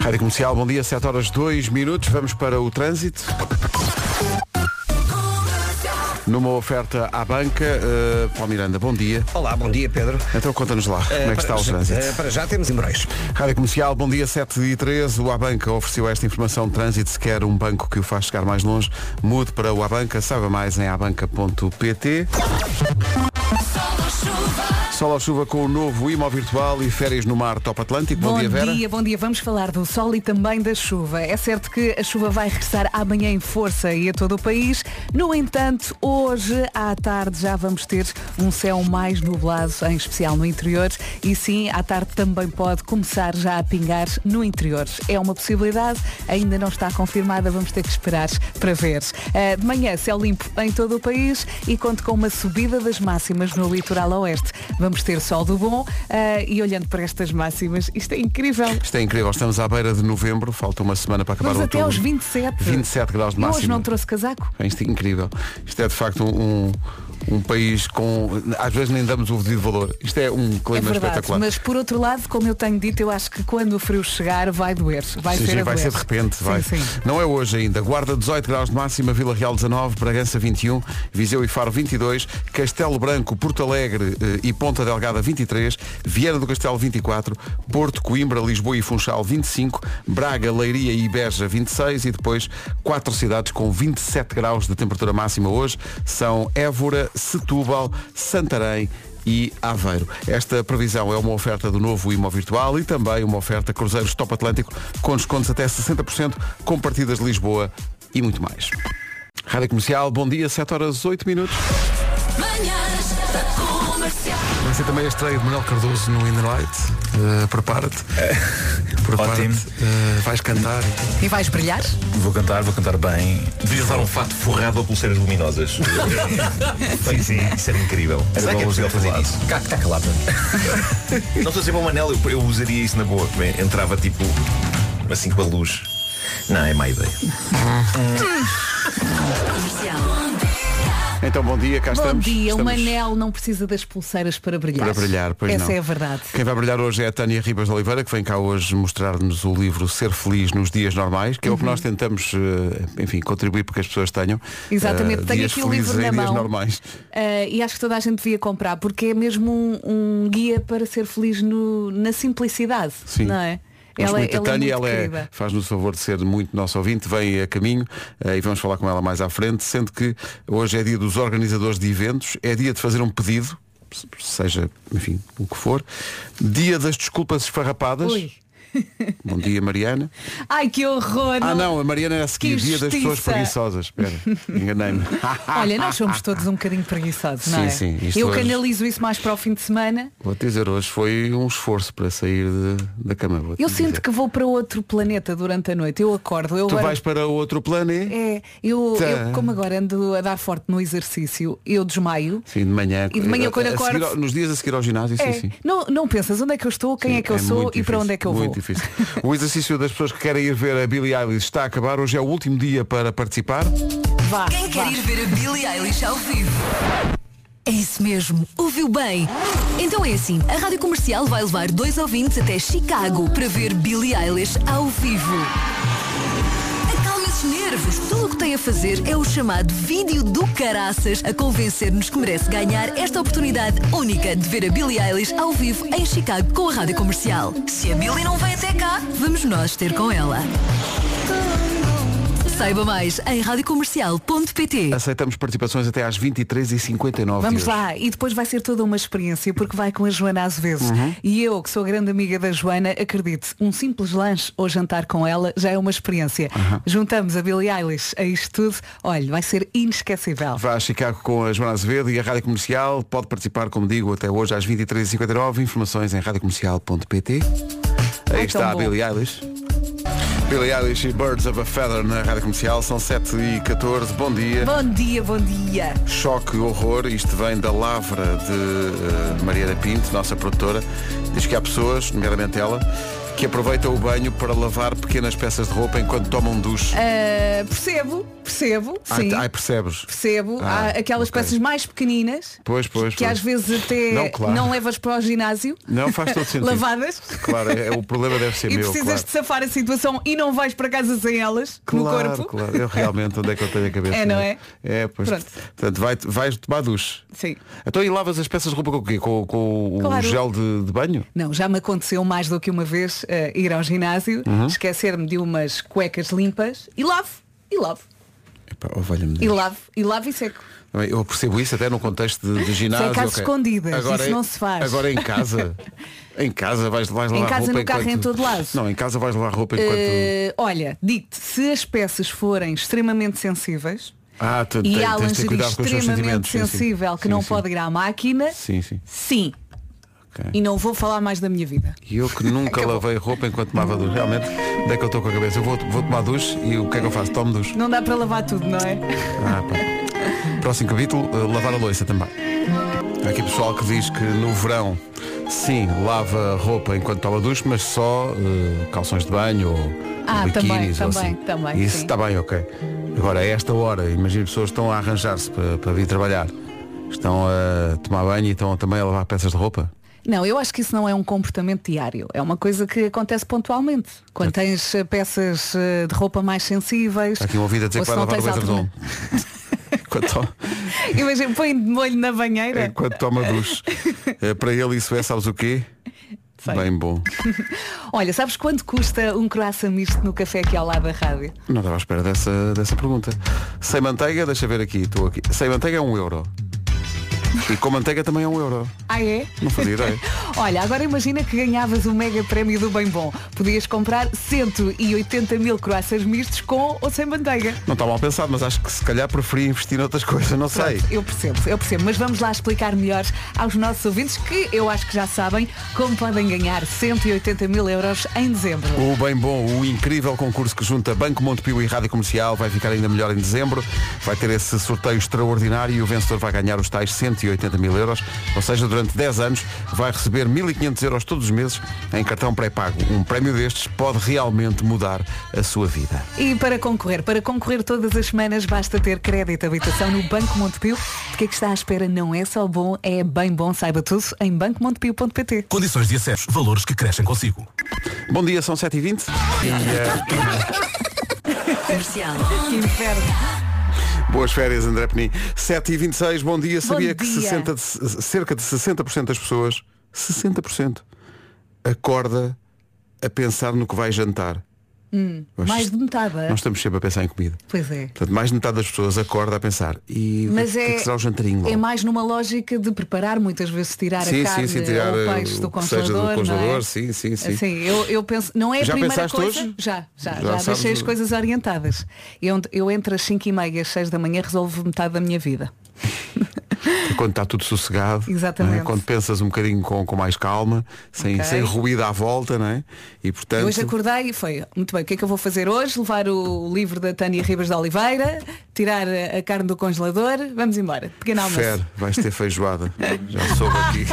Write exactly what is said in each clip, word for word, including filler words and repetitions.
Rádio Comercial, bom dia, sete horas dois minutos, vamos para o trânsito. Numa oferta à banca, uh, Paulo Miranda, bom dia. Olá, bom dia, Pedro. Então conta-nos lá, uh, como é que está o trânsito? Uh, para já temos Embreis. Rádio Comercial, bom dia, sete e treze. O Abanca ofereceu esta informação de trânsito. Se quer um banco que o faz chegar mais longe, mude para o Abanca. Saiba mais em abanca ponto pt. Sol ou chuva com o novo Imo Virtual e férias no mar Top Atlântico. Bom, bom dia, Vera. Bom dia, bom dia. Vamos falar do sol e também da chuva. É certo que a chuva vai regressar amanhã em força e a todo o país. No entanto, hoje à tarde já vamos ter um céu mais nublado, em especial no interior. E sim, à tarde também pode começar já a pingar no interior. É uma possibilidade, ainda não está confirmada, vamos ter que esperar para ver. Uh, de manhã, céu limpo em todo o país e conto com uma subida das máximas no litoral oeste. Vamos ter sol do bom uh, e olhando para estas máximas, isto é incrível. Isto é incrível, estamos à beira de novembro, falta uma semana para acabar o outubro. Vamos até aos vinte e sete. vinte e sete graus de máxima. E hoje não trouxe casaco. Isto é incrível. Isto é de facto um, um país com... Às vezes nem damos o devido valor. Isto é um clima é verdade, espetacular. Mas por outro lado, como eu tenho dito, eu acho que quando o frio chegar vai doer. Vai sim, ser sim, a vai doer. ser de repente. Sim, vai. sim. Não é hoje ainda. Guarda dezoito graus de máxima, Vila Real dezanove, Bragança vinte e um, Viseu e Faro vinte e dois, Castelo Branco, Porto Alegre eh, e Ponta Delgada vinte e três, Viana do Castelo vinte e quatro, Porto, Coimbra, Lisboa e Funchal vinte e cinco, Braga, Leiria e Beja vinte e seis e depois quatro cidades com vinte e sete graus de temperatura máxima hoje são Évora, Setúbal, Santarém e Aveiro. Esta previsão é uma oferta do novo Imo Virtual e também uma oferta Cruzeiros Top Atlântico com descontos até sessenta por cento com partidas de Lisboa e muito mais. Rádio Comercial, bom dia, sete horas oito minutos. Vai ser também a estreia de Manuel Cardoso no In The Light. Uh, prepara-te. Prepara-te. Uh, vais cantar. E vais brilhar? Vou cantar, vou cantar bem. Devias usar um fato forrado a pulseiras luminosas. Sim, sim, isso era incrível. Era Será que é possível fazer isso? Cá, cá calado. Não estou a ser bom anel, eu, eu usaria isso na boa. Entrava tipo assim com a luz. Não, é má ideia. Então bom dia, cá bom estamos. Bom dia, estamos... o Manel não precisa das pulseiras para brilhar. Para brilhar, pois Essa não. é a verdade. Quem vai brilhar hoje é a Tânia Ribas de Oliveira, que vem cá hoje mostrar-nos o livro Ser Feliz nos Dias Normais, que é uhum. o que nós tentamos, enfim, contribuir para que as pessoas tenham. Exatamente, uh, tenho dias aqui o livro na dias mão. Normais. Uh, e acho que toda a gente devia comprar, porque é mesmo um, um guia para ser feliz no, na simplicidade. Sim. Não é? Ela, muito, a Tânia, ela, é ela é, faz-nos o favor de ser muito nosso ouvinte, vem a caminho uh, e vamos falar com ela mais à frente, sendo que hoje é dia dos organizadores de eventos, é dia de fazer um pedido, seja, enfim, o que for, dia das desculpas esfarrapadas. Ui. Bom dia, Mariana. Ai, que horror! Ah, não, a Mariana é a seguir, dia das pessoas preguiçosas. Espera, enganei-me. Olha, nós somos todos um bocadinho preguiçosos, não é? Sim, sim. Eu hoje... canalizo isso mais para o fim de semana. Vou-te dizer, hoje foi um esforço para sair de, da cama. Eu dizer. sinto que vou para outro planeta durante a noite. Eu acordo. Eu tu agora... vais para outro planeta? É, eu, tá. eu como agora ando a dar forte no exercício, eu desmaio. Sim, de manhã. E de manhã quando acordo... Seguir, nos dias a seguir ao ginásio, é, sim, sim. Não, não pensas onde é que eu estou, quem sim, é que eu é sou e difícil, para onde é que eu muito vou. Difícil. O exercício das pessoas que querem ir ver a Billie Eilish está a acabar. Hoje é o último dia para participar. Vá, Quem vá. quer ir ver a Billie Eilish ao vivo? É isso mesmo, ouviu bem? Então é assim, a Rádio Comercial vai levar dois ouvintes até Chicago para ver Billie Eilish ao vivo. Acalme esses nervos, tudo o que tem a fazer é o chamado vídeo do caraças a convencer-nos que merece ganhar esta oportunidade única de ver a Billie Eilish ao vivo em Chicago com a Rádio Comercial. Se a Billie não vem até cá, vamos nós ter com ela. Saiba mais em rádio comercial ponto pt. Aceitamos participações até às vinte e três e cinquenta e nove. Vamos dias. lá, e depois vai ser toda uma experiência, porque vai com a Joana Azevedo. Uhum. E eu, que sou grande amiga da Joana, acredite, um simples lanche ou jantar com ela já é uma experiência. Uhum. Juntamos a Billie Eilish a isto tudo, olha, vai ser inesquecível. Vá a Chicago com a Joana Azevedo e a Rádio Comercial. Pode participar, como digo, até hoje às vinte e três e cinquenta e nove. Informações em rádio comercial ponto pt. Aí Ai, está a bom. Billie Eilish. Billie Eilish e Birds of a Feather na Rádio Comercial. São sete e catorze. Bom dia. Bom dia, bom dia. Choque, horror. Isto vem da lavra de uh, Mariana Pinto, nossa produtora. Diz que há pessoas, nomeadamente ela, que aproveita o banho para lavar pequenas peças de roupa enquanto tomam um duche. Uh, percebo, percebo, sim. Ai, ai, percebes? Percebo. Ah, Há aquelas okay. peças mais pequeninas. Pois, pois, que pois. às vezes até não, não, claro. levas para o ginásio. Não faz todo sentido. Lavadas. Claro, é, o problema deve ser e meu. precisas Claro. de safar a situação e não vais para casa sem elas Claro, no corpo. claro. Eu realmente, onde é que eu tenho a cabeça? É, não é? É, pois. Pronto. Portanto, vai, vais tomar duche. Sim. Então e lavas as peças de roupa com o quê? Com, com Claro. o gel de, de banho? Não, já me aconteceu mais do que uma vez uh, ir ao ginásio, Uhum. esquecer-me de umas cuecas limpas e lavo, e lavo, Epá, oh, valha-me e Deus. lavo, e lavo e seco. Eu percebo isso até no contexto de, de ginásio. Isso é casos ok. escondidas, agora, isso não se faz. Agora em casa. Em casa vais, vais Em lavar casa, roupa no carro, enquanto... em todo lado. Não, em casa vais lavar roupa enquanto... Uh, olha, digo-te, se as peças forem extremamente sensíveis Ah, tu, e tem, há tens de ter lingerie cuidado com os teus extremamente sentimentos. Sim, sim. sensível que Sim, não sim. pode ir à máquina, Sim, sim. sim. Okay. E não vou falar mais da minha vida. E eu que nunca Acabou. lavei roupa enquanto tomava duche. Realmente, onde é que eu estou com a cabeça? Eu vou, vou tomar duche e o que é que eu faço? Tomo duche. Não dá para lavar tudo, não é? Ah, pá. Próximo capítulo, uh, lavar a louça também. Há aqui pessoal que diz que no verão, sim, lava roupa enquanto toma duche, mas só uh, calções de banho ou Ah, biquínis também, ou também, assim. também, Isso sim. está bem, ok. Agora, a esta hora, imagino pessoas que estão a arranjar-se para, para vir trabalhar. Estão a tomar banho e estão também a lavar peças de roupa. Não, eu acho que isso não é um comportamento diário. É uma coisa que acontece pontualmente. Quando tens eh, peças eh, de roupa mais sensíveis. Está aqui um ouvido a dizer ou que se vai não lavar o tens edredom. alterna- Enquanto to- Imagina, põe de molho na banheira. enquanto toma duche. Eh, Para ele isso é, sabes o quê? Sei. Bem bom. Olha, sabes quanto custa um croissant misto no café aqui ao lado da rádio? Não estava à espera dessa, dessa pergunta. Sem manteiga, deixa ver aqui, estou aqui. Sem manteiga é um euro. E com manteiga também é um euro. Ah, é? Não fazia ideia. Olha, agora imagina que ganhavas o mega prémio do Bem Bom. Podias comprar cento e oitenta mil croissants mistos com ou sem manteiga. Não está mal pensado, mas acho que se calhar preferia investir noutras coisas, não sei. Pronto, eu percebo, eu percebo. Mas vamos lá explicar melhor aos nossos ouvintes que eu acho que já sabem como podem ganhar cento e oitenta mil euros em dezembro. O Bem Bom, o incrível concurso que junta Banco Montepio e Rádio Comercial vai ficar ainda melhor em dezembro. Vai ter esse sorteio extraordinário e o vencedor vai ganhar os tais cento e oitenta mil euros. Ou seja, durante dez anos vai receber mil e quinhentos euros todos os meses em cartão pré-pago. Um prémio destes pode realmente mudar a sua vida. E para concorrer, para concorrer todas as semanas basta ter crédito de habitação no Banco Montepio. De que é que está à espera? Não é só bom, é bem bom. Saiba tudo em banco montepio ponto pt. Condições de acesso, valores que crescem consigo. Bom dia, são sete e vinte. E, eh, Comercial. Que inferno. boas férias, André Penin. sete e vinte e seis, bom dia. Sabia que dia. sessenta de- cerca de sessenta por cento das pessoas, sessenta por cento, acorda a pensar no que vai jantar. Eu acho Mais isto- de metade. é? Nós estamos sempre a pensar em comida. Pois é. Portanto, mais de metade das pessoas acorda a pensar. E o Mas que, é, que é, será o jantarinho? é mais numa lógica de preparar, muitas vezes tirar sim, a carne sim, sim, tirar ou o eh, peixe do o que seja congelador. do congelador, não é? sim, sim, sim. Assim, eu, eu penso, não é a Já primeira pensaste coisa. hoje? Já, já, Já já, sabes deixei o- as coisas orientadas. Eu, eu entre as cinco e meia e as seis da manhã resolvo metade da minha vida. Quando está tudo sossegado, Exatamente. não é? Quando pensas um bocadinho com, com mais calma, sem, Ok. sem ruído à volta, não é? E portanto. Hoje acordei e foi, muito bem, o que é que eu vou fazer hoje? Levar o livro da Tânia Ribas de Oliveira, tirar a a carne do congelador, vamos embora. Pequeno almoço. Fer, vais ter feijoada. Já soube aqui.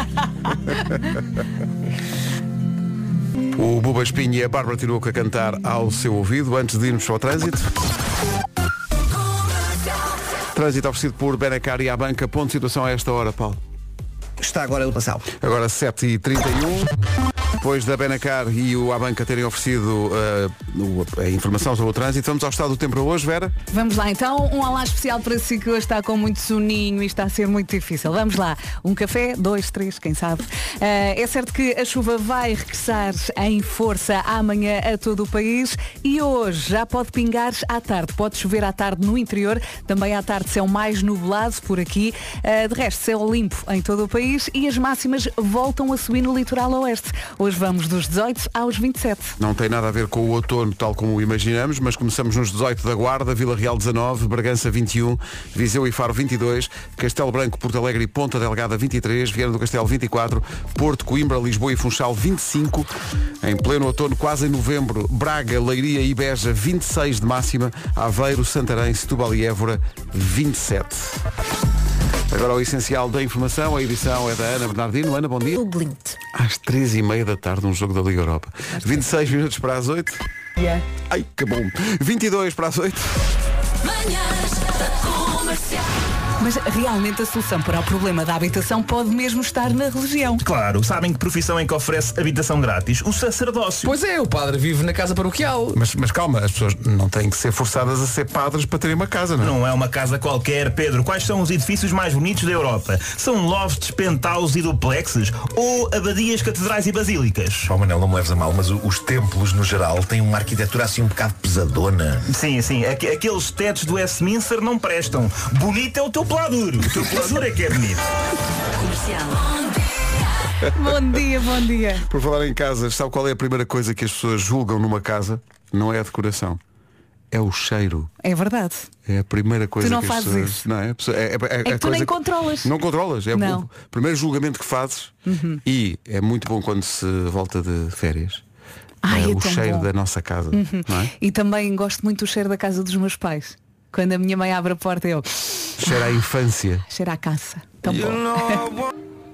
O Buba Espinho e a Bárbara Tinoco a cantar ao seu ouvido antes de irmos para o trânsito. Trânsito oferecido por Benacar e à banca. Ponto de situação a esta hora, Paulo. Está agora o Marcelo. Agora sete e trinta e um. Depois da Benacar e o Abanca terem oferecido uh, o- a informação sobre o trânsito, vamos ao estado do tempo para hoje, Vera? Vamos lá então, um olá especial para si que hoje está com muito soninho e está a ser muito difícil. Vamos lá, um café, dois, três, quem sabe. Uh, é certo que a chuva vai regressar em força amanhã a todo o país e hoje já pode pingar à tarde. Pode chover à tarde no interior, também à tarde céu mais nublado por aqui. Uh, de resto, céu limpo em todo o país e as máximas voltam a subir no litoral oeste. Hoje vamos dos dezoito aos vinte e sete. Não tem nada a ver com o outono tal como o imaginamos, mas começamos nos dezoito da Guarda, Vila Real dezanove, Bragança vinte e um, Viseu e Faro vinte e dois, Castelo Branco, Porto Alegre e Ponta Delgada vinte e três, Viana do Castelo vinte e quatro, Porto, Coimbra, Lisboa e Funchal vinte e cinco, em pleno outono, quase em novembro, Braga, Leiria e Beja vinte e seis de máxima, Aveiro, Santarém, Setúbal e Évora vinte e sete. Agora o essencial da informação, a edição é da Ana Bernardino. Ana, bom dia. O Glint. Às três e meia da tarde, um jogo da Liga Europa. vinte e seis minutos para as oito. Yeah. Ai, que bom. vinte e dois para as oito. Mas realmente a solução para o problema da habitação pode mesmo estar na religião. Claro, sabem que profissão é que oferece habitação grátis? O sacerdócio. Pois é, o padre vive na casa paroquial. Mas, mas calma, as pessoas não têm que ser forçadas a ser padres para terem uma casa, não é? Não é uma casa qualquer, Pedro. Quais são os edifícios mais bonitos da Europa? São lofts, penthouses e duplexes? Ou abadias, catedrais e basílicas? Oh, Manel, não me leves a mal, mas o- os templos, no geral, têm uma arquitetura assim um bocado pesadona. Sim, sim. Aqu- aqueles tetos do Westminster não prestam. Bonito é o teu peladuro. O teu peladuro é que é bonito. Bom dia, bom dia. Por falar em casas, sabe qual é a primeira coisa que as pessoas julgam numa casa? Não é a decoração. É o cheiro. É verdade. É a primeira coisa Tu não que as fazes pessoas... isso. Não é? É, é, é, É que a tu coisa nem controlas. Não controlas. É Não. o primeiro julgamento que fazes. E é muito bom quando se volta de férias. Ai, é é o tão cheiro bom. da nossa casa. Não é? E também gosto muito do cheiro da casa dos meus pais. Quando a minha mãe abre a porta, eu Cheira à infância. cheiro à caça. Tão bom.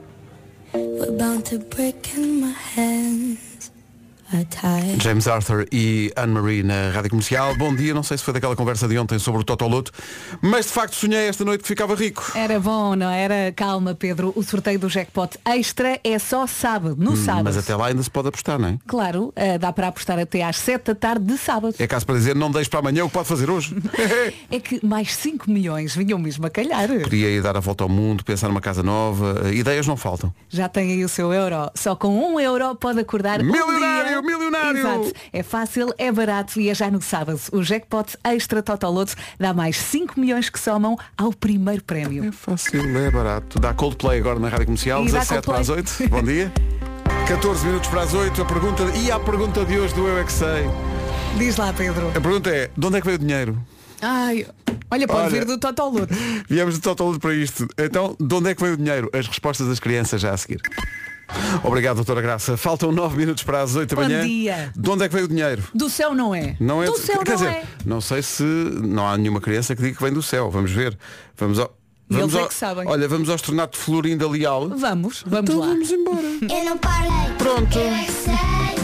James Arthur e Anne-Marie na Rádio Comercial. Bom dia, não sei se foi daquela conversa de ontem sobre o Totoloto, mas de facto sonhei esta noite que ficava rico. Era bom, não era? Calma, Pedro. O sorteio do jackpot extra é só sábado, no sábado. Mas até lá ainda se pode apostar, não é? Claro, eh, dá para apostar até às sete da tarde de sábado. É caso para dizer, não deixe para amanhã o que pode fazer hoje. É que mais cinco milhões vinham mesmo a calhar. Podia ir dar a volta ao mundo, pensar numa casa nova. Ideias não faltam. Já tem aí o seu euro. Só com um euro pode acordar um Milionário, dia. milionário! Exato. É fácil, é barato e é já no sábado. O jackpot extra Totoloto dá mais cinco milhões que somam ao primeiro prémio. É fácil, é barato. Dá Coldplay agora na Rádio Comercial, E dá dezassete para as Coldplay. oito. Bom dia. catorze minutos para as oito. A pergunta, e a pergunta de hoje do Eu É Que Sei. Diz lá, Pedro. A pergunta é, de onde é que veio o dinheiro? Ai, olha, pode Olha. vir do Totoloto. Viemos de Totoloto para isto. Então, de onde é que veio o dinheiro? As respostas das crianças já a seguir. Obrigado, doutora Graça. Faltam nove minutos para as oito da Bom manhã. dia. De onde é que veio o dinheiro? Do céu não é. Não é Do céu quer não dizer, é. não sei se não há nenhuma criança que diga que vem do céu. Vamos ver. Vamos ao, E vamos eles é ao- que sabem. Olha, vamos ao Estornato de Florinda Leal. Vamos, vamos Então lá. vamos embora. Eu não parei. Pronto. Eu é que sei, eu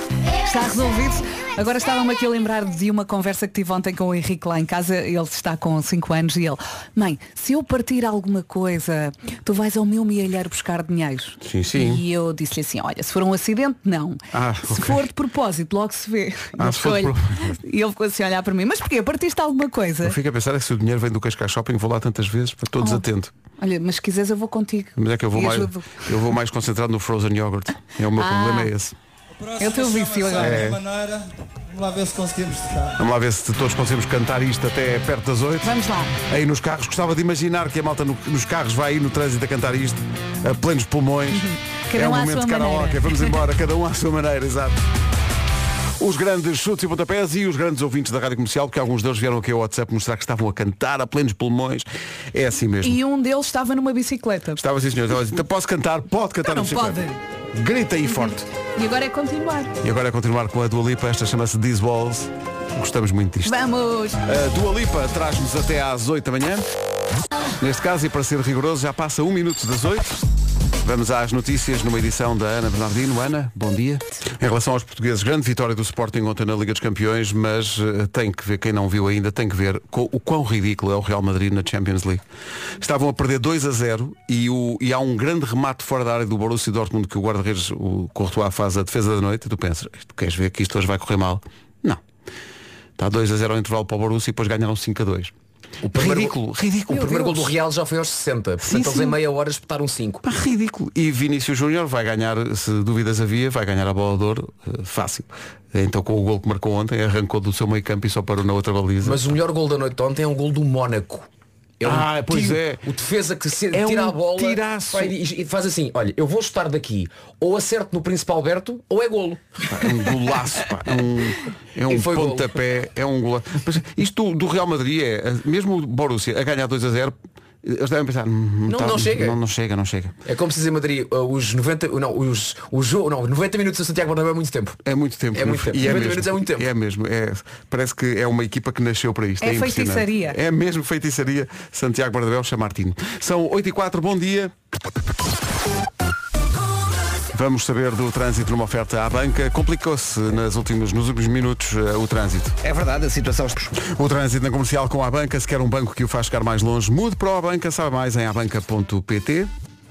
é Está que resolvido. sei. Agora estava-me aqui a lembrar de uma conversa que tive ontem com o Henrique lá em casa. Ele está com cinco anos e ele, mãe, se eu partir alguma coisa, tu vais ao meu mielheiro buscar dinheiro. Sim, sim. E eu disse-lhe assim, olha, se for um acidente, não. Ah, se ok. for de propósito, logo se vê. Ah, E se for de ele ficou- propósito. E ele ficou assim a olhar para mim, mas porquê? Partiste alguma coisa? Eu fico a pensar é que se o dinheiro vem do Cascais Shopping, vou lá tantas vezes, para todos Oh. atento. Olha, mas se quiseres eu vou contigo. Mas é que eu vou E mais, ajudo. eu vou mais concentrado no frozen yogurt. É o meu Ah. problema é esse. É o teu vício agora. É. Maneira, vamos lá ver se conseguimos tocar. Vamos lá ver se todos conseguimos cantar isto até perto das oito. Vamos lá. Aí nos carros, gostava de imaginar que a malta no- nos carros vai aí no trânsito a cantar isto, a plenos pulmões. Cada é um um à momento sua de karaoke. maneira. Vamos embora, cada um à sua maneira, exato. Os grandes chutes e pontapés e os grandes ouvintes da Rádio Comercial, porque alguns deles vieram aqui ao WhatsApp mostrar que estavam a cantar a plenos pulmões. É assim mesmo. E um deles estava numa bicicleta. Estava assim, senhor. Estava assim, então posso cantar? Pode cantar Não, na não bicicleta. Grita aí forte. E agora é continuar. E agora é continuar com a Dua Lipa. Esta chama-se These Walls. Gostamos muito disto. Vamos! A Dua Lipa traz-nos até às oito da manhã. Neste caso, e para ser rigoroso, já passa um minuto das oito. Vamos às notícias numa edição da Ana Bernardino. Ana, bom dia. Em relação aos portugueses, grande vitória do Sporting ontem na Liga dos Campeões, mas uh, tem que ver, quem não viu ainda, tem que ver co- o quão ridículo é o Real Madrid na Champions League. Estavam a perder dois a zero e, o, e há um grande remate fora da área do Borussia Dortmund que o guarda-redes, o Courtois, faz a defesa da noite e tu pensas, tu queres ver que isto hoje vai correr mal? Não. Está dois a zero ao intervalo para o Borussia e depois ganharam cinco a dois. O primeiro Ridículo, gol- ridículo. O primeiro gol do Real já foi aos sessenta. Portanto, Sim, eles sim. em meia hora espetaram cinco. Pá, ridículo. E Vinícius Júnior vai ganhar, se dúvidas havia, vai ganhar a bola de ouro eh, fácil. Então com o gol que marcou ontem, arrancou do seu meio campo e só parou na outra baliza. Mas o melhor gol da noite de ontem é um gol do Mónaco. É um Ah, pois tiro. é. O defesa que se É tira um a bola tiraço. vai e e faz assim, olha, eu vou chutar daqui, ou acerto no Príncipe Alberto, ou é golo. Pá, é um golaço, pá. É um, é um E foi gol. pontapé, é um golaço. Mas isto do, do Real Madrid é, mesmo o Borussia a ganhar dois a zero, Eles devem pensar, hum, Não, tá, não chega. Não, não chega, não chega. É como se dizer em Madrid, uh, os noventa, não, os, o jogo, não, noventa minutos de Santiago Bernabéu é muito tempo. É muito tempo. É muito tempo. E é noventa mesmo, minutos é muito tempo. É mesmo. É, parece que é uma equipa que nasceu para isto. É É, impressionante. feitiçaria. É mesmo feitiçaria. Santiago Bernabéu Chamartino. São oito e quatro, bom dia. Vamos saber do trânsito numa oferta à banca. Complicou-se nas últimas, nos últimos minutos uh, o trânsito. É verdade, a situação... O trânsito na comercial com a banca, se quer um banco que o faz chegar mais longe, mude para a banca, sabe mais em abanca ponto pt.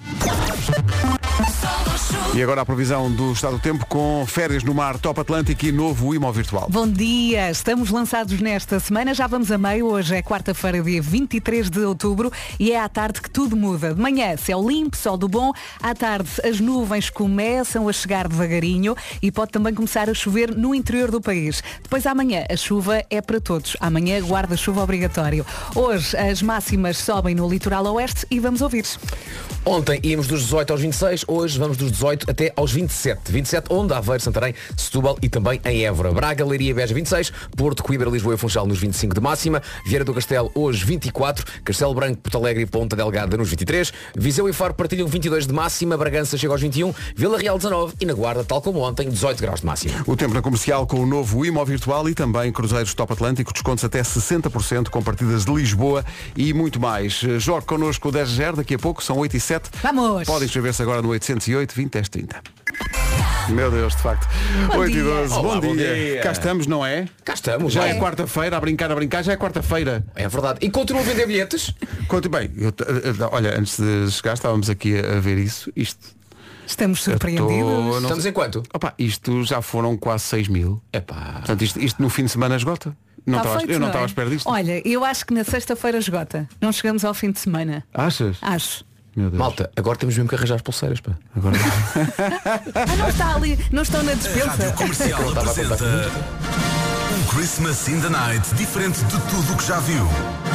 E agora a previsão do estado do tempo com férias no mar Top Atlântico e novo Imo Virtual. Bom dia, estamos lançados nesta semana, já vamos a meio, hoje é quarta-feira, dia vinte e três de outubro e é à tarde que tudo muda. De manhã, céu limpo, sol do bom, à tarde as nuvens começam a chegar devagarinho e pode também começar a chover no interior do país. Depois amanhã a chuva é para todos, amanhã guarda-chuva obrigatório. Hoje as máximas sobem no litoral oeste e vamos ouvir. Ontem íamos dos dezoito aos vinte e seis, hoje vamos dos dezoito até aos vinte e sete. vinte e sete onde? Aveiro, Santarém, Setúbal e também em Évora. Braga, Leiria e Beja vinte e seis, Porto, Coimbra, Lisboa e Funchal nos vinte e cinco de máxima, Vieira do Castelo hoje vinte e quatro, Castelo Branco, Porto Alegre e Ponta Delgada nos vinte e três, Viseu e Faro partilham vinte e dois de máxima, Bragança chega aos vinte e um, Vila Real dezanove e na Guarda, tal como ontem, dezoito graus de máxima. O tempo na comercial com o novo Imo Virtual e também cruzeiros Top Atlântico, descontos até sessenta por cento com partidas de Lisboa e muito mais. Jogue connosco o dez zero, daqui a pouco, são oito e sete. Vamos! Podem inscrever-se agora no oitocentos e oito, vinte, dez, trinta. Meu Deus, de facto. Bom oito e dia. doze, Olá, bom, bom dia. dia. Cá estamos, não é? Cá estamos. Já vai. é quarta-feira, a brincar, a brincar, já é quarta-feira. É verdade. E continuam a vender bilhetes? Quanto bem, eu, olha, antes de chegar estávamos aqui a ver isso. Isto. Estamos eu surpreendidos. tô- não Estamos sei- em quanto? Opa, isto já foram quase seis mil. Epá. Portanto, isto, isto no fim de semana esgota. Não Tá estava- feito, eu não é? estava à espera disto. Olha, eu acho que na sexta-feira esgota. Não chegamos ao fim de semana. Achas? Acho. Meu Deus. Malta, agora temos mesmo que arranjar as pulseiras, pá. Agora... Ah, não está ali, não estão na despensa. Rádio Comercial apresenta um Christmas in the Night diferente de tudo o que já viu.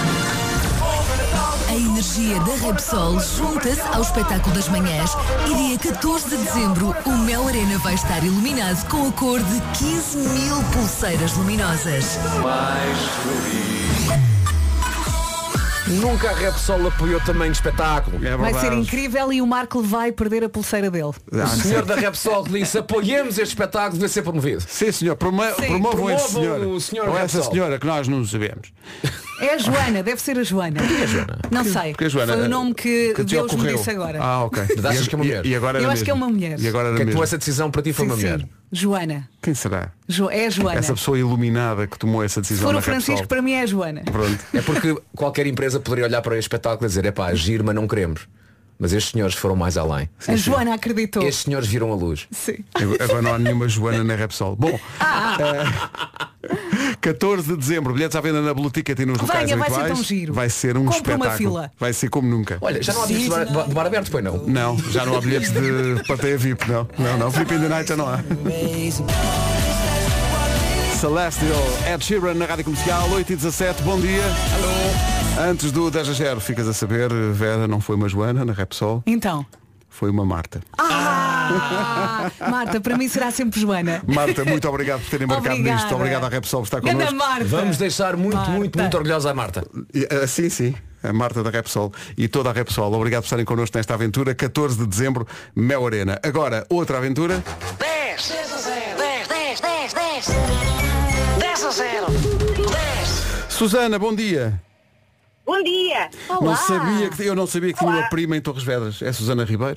A energia da Repsol junta-se ao espetáculo das manhãs e dia catorze de dezembro o Mel Arena vai estar iluminado com a cor de quinze mil pulseiras luminosas. Nunca a Repsol apoiou tamanho de espetáculo. É Vai ser verdade. incrível e o Marco vai perder a pulseira dele. Ah, O senhor da Repsol que disse apoiemos este espetáculo deve ser promovido. Sim, senhor. Promo Sim. promovam esse Promovam senhor. o senhor Ou essa Repsol. senhora que nós não sabemos. É a Joana, deve ser a Joana. é a Joana? Não sei. Porque a Joana, Foi o nome que, que te Deus me ocorreu. disse agora. Ah, ok. Mas achas E- que é uma mulher? E, e agora Eu era acho que é mesmo. uma mulher. E agora era Que é que mesmo. tomou essa decisão para ti foi Sim, uma sim. mulher? Joana. Quem será? Jo é a Joana. Essa pessoa iluminada que tomou essa Se decisão for na o Francisco, Repsol. para mim é a Joana. Pronto. É porque qualquer empresa poderia olhar para este espetáculo e dizer, é pá, giro, mas não queremos. Mas estes senhores foram mais além. a Joana acreditou. Estes senhores viram a luz. Sim. Agora não há nenhuma Joana na Repsol. Bom, eh, catorze de dezembro, bilhetes à venda na Blue Ticket e nos locais Venha, vai ser habituais. tão giro. Vai ser um Compre uma espetáculo. fila. Vai ser como nunca. Olha, já não há bilhetes de bar, de bar aberto, pois não? Não, já não há bilhetes de plateia V I P, não. Não, não, V I P in the Night já não há. Celestial, Ed Sheeran na Rádio Comercial, oito e dezassete, bom dia. Alô. Antes do dez a zero, ficas a saber, Vera, não foi uma Joana na Repsol, Então. foi uma Marta. Ah! Marta, para mim será sempre Joana. Marta, muito obrigado por ter embarcado Obrigada. nisto. Obrigado à Repsol por estar Ganda connosco. Marta. Vamos deixar muito, Marta. muito, muito orgulhosa a Marta. E, ah, Sim, sim, a Marta da Repsol e toda a Repsol. Obrigado por estarem connosco nesta aventura. catorze de dezembro, Mel Arena. Agora, outra aventura. dez, dez a zero, dez, dez, dez, dez, dez a zero, dez. Susana, bom dia. Bom dia. Não sabia que, eu não sabia que tinha Olá. uma prima em Torres Vedras. É Susana Ribeiro.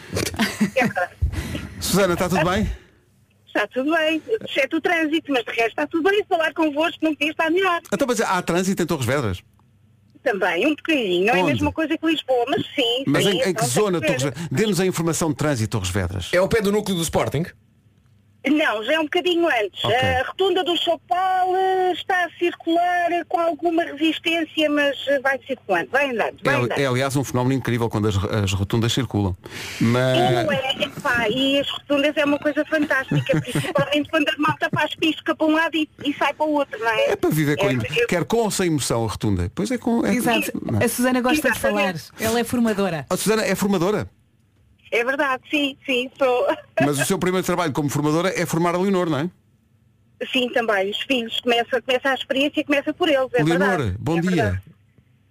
Susana, está tudo bem? Está tudo bem, exceto o trânsito, mas de resto está tudo bem. Falar convosco não podia estar melhor. Então, mas há trânsito em Torres Vedras? Também, um bocadinho. Não é a Onde? mesma coisa que Lisboa, mas sim. Mas sim, em, em que então, zona tem que Torres ver. Vedras? Dê-nos a informação de trânsito Torres Vedras. É ao pé do núcleo do Sporting? Não, já é um bocadinho antes. Ok. A rotunda do Chopal eh, está a circular com alguma resistência, mas eh, vai circulando, vai andando, vai andando. É, é, aliás, um fenómeno incrível quando as, as rotundas circulam. Mas... Não é, epá, e as rotundas é uma coisa fantástica, principalmente quando a malta faz pisca para um lado e, e sai para o outro, não é? É para viver com É, emo- eu- quer com ou sem emoção a rotunda. Pois é com. É Exato. Não. A Susana gosta de falar. Exatamente. Ela é formadora. A Susana é formadora. É verdade, sim, sim, sou. Mas o seu primeiro trabalho como formadora é formar a Leonor, não é? Sim, também, os filhos, começa, começa a experiência, começa por eles, é Leonor, verdade. bom é dia. verdade.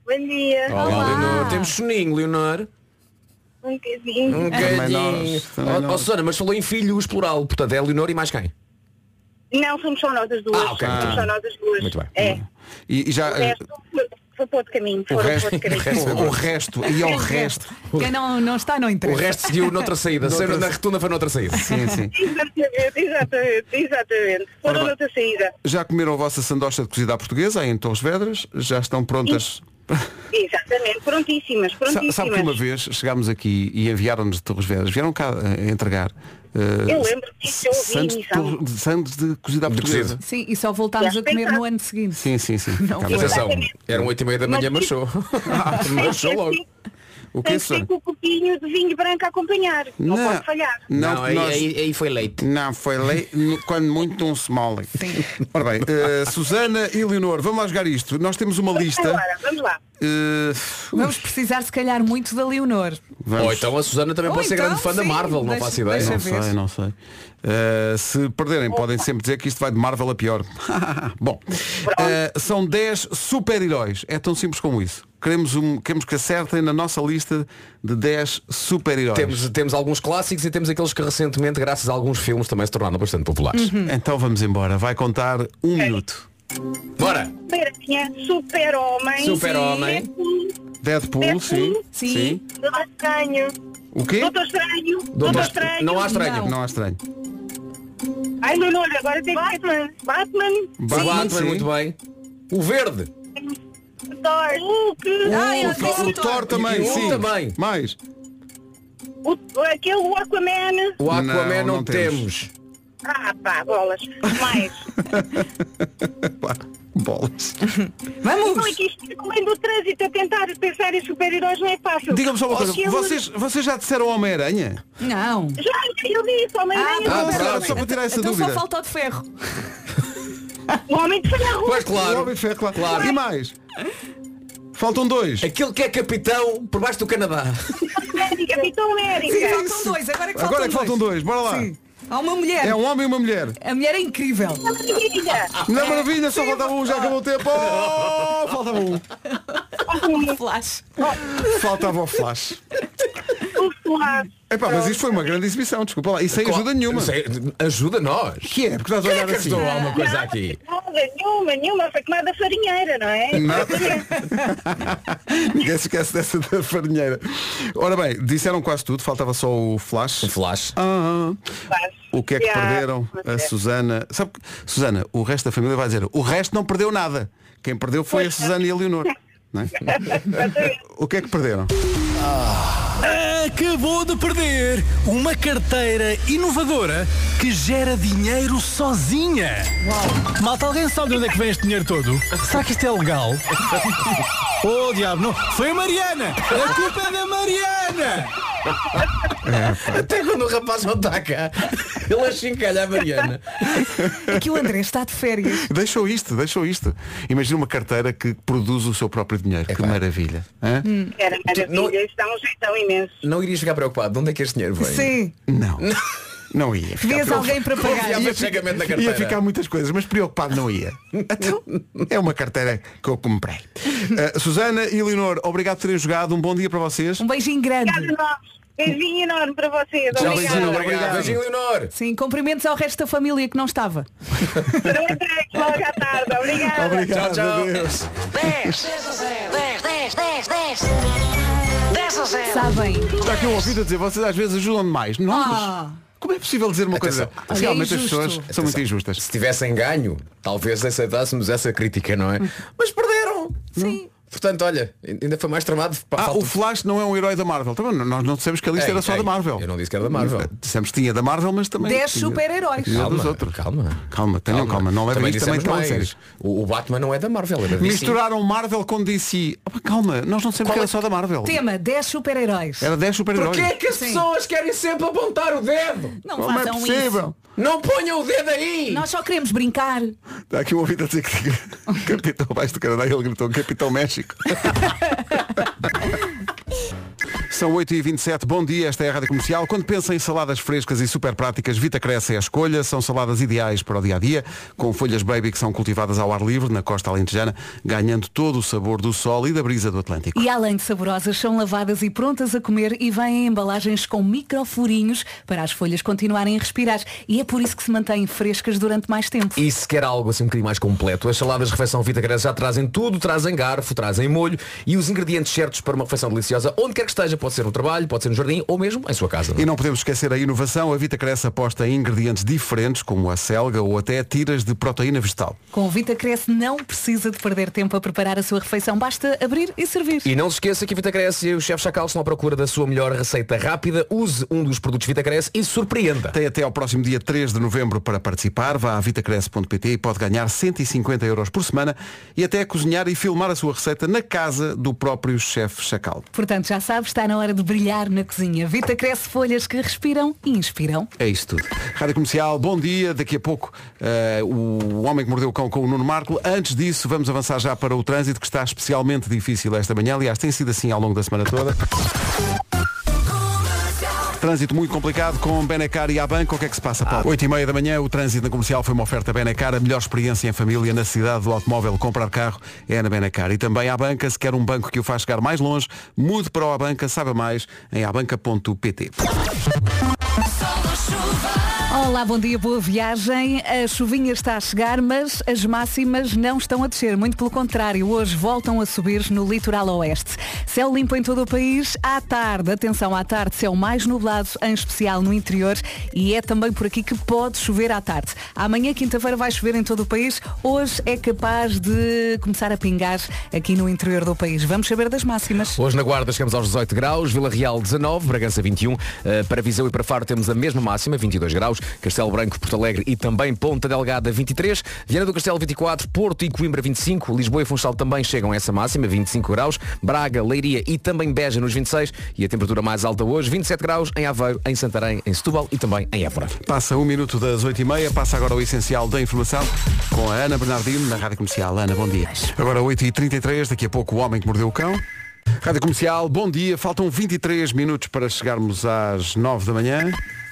Bom dia. Olá, Olá. Leonor. Temos soninho, Leonor. Um bocadinho. Um Também bocadinho. nós, também Ó, nós. ó, Susana, mas falou em filhos plural. Portanto, é a Leonor e mais quem? Não, somos só nós as duas. Ah, ok. Somos só nós as duas. Muito bem. É. E, e já. O resto foi, foi para outro caminho. O Foram para resto, outro caminho. o, o resto, e ao resto. Quem não, não está, não O interessa. resto seguiu noutra saída. Noutra Saiu na sa- retunda foi noutra saída. Sim, sim. Exatamente, exatamente, exatamente. Ora Foram bem. noutra saída. Já comeram a vossa sandocha de cozida à portuguesa, aí em Torres Vedras? Já estão prontas? Exatamente, prontíssimas, Sa- prontíssimas. Sabe que uma vez chegámos aqui e enviaram-nos de Torres Vedras, vieram cá eh, entregar eh, Eu lembro disso, eu ouvi a sandes de, emissão. tor- de sandes de cozida à De portuguesa. cozida. Sim, e só voltámos Já a comer pensava. no ano seguinte. Sim, sim, sim. Não Cá foi. está. Atenção, eram oito e meia da manhã, Mas- marchou. Marchou logo. O que Tem é que ser Susana? com um pouquinho de vinho branco a acompanhar. Não, pode falhar. Não, Não, aí, nós- aí- aí foi leite. Não, foi lei, quando muito um small. Ora bem, eh, Susana e Leonor, vamos lá jogar isto. Nós temos uma lista. Agora, vamos lá. eh, Vamos precisar, se calhar, muito da Leonor. vamos. Ou então a Susana também Ou pode ser então, grande fã da sim, Marvel, não deixa- faço ideia. deixa Não ver. sei, não sei. Uh, se perderem, podem sempre dizer que isto vai de Marvel a pior. Bom, uh, são dez super-heróis. É tão simples como isso. Queremos, um, queremos que acertem na nossa lista de dez super-heróis. Temos, temos alguns clássicos e temos aqueles que recentemente, graças a alguns filmes, também se tornaram bastante populares. Então vamos embora. Vai contar um minuto. Bora! Super-Tinha, Super-Homem. Super-Homem. Deadpool, Deadpool, sim. sim. Doutor Estranho. O quê? Doutor Estranho. Doutor Estranho. Não há estranho. Não. Não há estranho. Ai, Leonor, agora tem Batman. Batman. O Batman, sim. muito bem. O verde. Thor. Hulk. Ai, o, eu Thor, sei o o Thor também, E o sim. também. Mais. O, aquele o Aquaman. O Aquaman Não, não, não temos. temos. Ah, pá, bolas. Mais. Pá, bolas. Vamos! Não é que isto, além do trânsito, a tentar pensar em super-heróis não é fácil. Diga-me só uma coisa. Aquele- Vocês, vocês já disseram Homem-Aranha? Não. Já, eu disse, Homem-Aranha. Ah, não. pronto. pronto. só para tirar essa então dúvida. só falta o de ferro. O Homem de Ferro. Pois O claro. Homem de Ferro, claro. Claro. E mais? Faltam dois. Aquele que é capitão por baixo do Canadá. Capitão América. Sim, faltam dois. Agora é que faltam Agora é que dois. faltam dois. Bora lá. Sim. Há uma mulher. É um homem e uma mulher. A mulher é incrível. Maravilha. Na maravilha, só faltava um, já acabou o tempo. Oh, faltava um. Um flash. Faltava o flash. O Flash. Epá, mas isto foi uma grande exibição, desculpa lá. E sem ajuda nenhuma. Sei, Ajuda nós. Que é? Porque nós Quem é olhar que assim. ajudou a alguma coisa aqui? Nada, nenhuma, nenhuma. Foi tomada farinheira, não é? Nada. Ninguém se esquece dessa da farinheira. Ora bem, disseram quase tudo, faltava só o flash. O flash. Ah, Flash. o que é que Já, perderam? não A sei. Susana. Sabe, que- Susana, o resto da família vai dizer, o resto não perdeu nada. Quem perdeu foi a Susana e a Leonor. Não é? O que é que perderam? Acabou de perder uma carteira inovadora que gera dinheiro sozinha. Malta, alguém sabe de onde é que vem este dinheiro todo? Será que isto é legal? Oh, diabo, não. Foi a Mariana! A culpa é da Mariana! Até quando o rapaz não está cá, ele achincalha a Mariana. Aqui o André está de férias. Deixou isto, deixou isto. Imagina uma carteira que produz o seu próprio dinheiro. Que maravilha. Hã? Era maravilha. não- Isto dá um jeitão imenso. Não irias ficar preocupado. De onde é que este dinheiro vem? Sim. Não. Não ia. ficar Vês preocupado. alguém para pagar. Confiava Ia, cegamente na ficar, carteira. ia ficar muitas coisas, mas preocupado não ia. Então, é uma carteira que eu comprei. Uh, Susana e Leonor, obrigado por terem jogado. Um bom dia para vocês. Um beijinho grande. Obrigada a nós. Beijinho enorme para vocês. Tchau, Obrigada. beijinho, Obrigado. obrigado. Beijinho, Leonor. Sim, cumprimentos ao resto da família que não estava. Para o André, logo à tarde. Obrigada. Obrigado, Tchau, tchau. adeus. dez, dez a zero, dez, dez, dez, dez. dez a zero. Sabem? Está aqui um ouvido a dizer, vocês às vezes ajudam demais. Não, Ah. mas como é possível dizer uma coisa? Atenção. Olha, Realmente é as injusto. pessoas são muito Atenção. injustas. Se tivessem ganho, talvez aceitássemos essa crítica, não é? Mas perderam. Sim. Portanto, olha, ainda foi mais tramado. Pá, Ah, falta- o Flash não é um herói da Marvel. Também nós não dissemos que a lista Ei, era só ei, da Marvel. eu não disse que era da Marvel. Dissemos que tinha da Marvel, mas também. Dez tinha- super-heróis. tinha Calma, dos outros. calma. Calma, tenham calma. Não levem isto também dissemos tão a mais. sério. O, o Batman não é da Marvel, é da D C. Misturaram Marvel com D C. Opa, calma, nós não dissemos Qual que é era só da Marvel. Tema, dez super-heróis. Era dez super-heróis. Porquê é que as Sim. pessoas querem sempre apontar o dedo? Não Como é façam possível? isso. Não ponham o dedo aí! Nós só queremos brincar. Está aqui um ouvido a dizer que Capitão abaixo do Canadá e ele gritou Capitão México. São oito e vinte e sete, bom dia, esta é a Rádio Comercial. Quando pensa em saladas frescas e super práticas, Vitacresce é a escolha. São saladas ideais para o dia-a-dia, com folhas baby que são cultivadas ao ar livre, na costa alentejana, ganhando todo o sabor do sol e da brisa do Atlântico. E além de saborosas, são lavadas e prontas a comer e vêm em embalagens com microfurinhos para as folhas continuarem a respirar. E é por isso que se mantêm frescas durante mais tempo. E se quer algo assim um bocadinho mais completo, as saladas de refeição Vitacresce já trazem tudo, trazem garfo, trazem molho e os ingredientes certos para uma refeição deliciosa, onde quer que esteja. Pode ser no trabalho, pode ser no jardim ou mesmo em sua casa. E não podemos esquecer a inovação. A Vitacresce aposta em ingredientes diferentes, como a selga ou até tiras de proteína vegetal. Com o Vitacresce não precisa de perder tempo a preparar a sua refeição. Basta abrir e servir. E não se esqueça que a Vitacresce e o chefe Chacal estão à procura da sua melhor receita rápida. Use um dos produtos Vitacresce e surpreenda. Tem até ao próximo dia três de novembro para participar. Vá a vitacresce ponto pt e pode ganhar cento e cinquenta euros por semana e até cozinhar e filmar a sua receita na casa do próprio chefe Chacal. Portanto, já sabe, está na hora de brilhar na cozinha. Vitacresce, folhas que respiram e inspiram. É isso tudo. Rádio Comercial, bom dia. Daqui a pouco uh, o Homem que Mordeu o Cão com o Nuno Marco. Antes disso, vamos avançar já para o trânsito, que está especialmente difícil esta manhã. Aliás, tem sido assim ao longo da semana toda. Trânsito muito complicado com Benacar e Abanca. O que é que se passa, Paulo? oito e meia da manhã, o trânsito na Comercial foi uma oferta Benacar. A melhor experiência em família na cidade do automóvel. Comprar carro é na Benacar. E também a Abanca, se quer um banco que o faz chegar mais longe, mude para o Abanca. Saiba mais em abanca ponto pt. Olá, bom dia, boa viagem. A chuvinha está a chegar, mas as máximas não estão a descer. Muito pelo contrário, hoje voltam a subir no litoral oeste. Céu limpo em todo o país. À tarde, atenção, à tarde, céu mais nublado, em especial no interior. E é também por aqui que pode chover à tarde. Amanhã, quinta-feira, vai chover em todo o país. Hoje é capaz de começar a pingar aqui no interior do país. Vamos saber das máximas. Hoje na Guarda chegamos aos dezoito graus, Vila Real dezanove, Bragança vinte e um, uh, para Viseu e para Faro temos a mesma máxima, vinte e dois graus, Castelo Branco, Porto Alegre e também Ponta Delgada vinte e três, Viana do Castelo vinte e quatro, Porto e Coimbra vinte e cinco, Lisboa e Funchal também chegam a essa máxima, vinte e cinco graus, Braga, Leiria e também Beja nos vinte e seis e a temperatura mais alta hoje, vinte e sete graus em Aveiro, em Santarém, em Setúbal e também em Évora. Passa um minuto das oito e meia, passa agora o essencial da informação com a Ana Bernardino na Rádio Comercial. Ana, bom dia. Agora oito e trinta e três, daqui a pouco o Homem que Mordeu o Cão. Rádio Comercial, bom dia. Faltam vinte e três minutos para chegarmos às nove da manhã.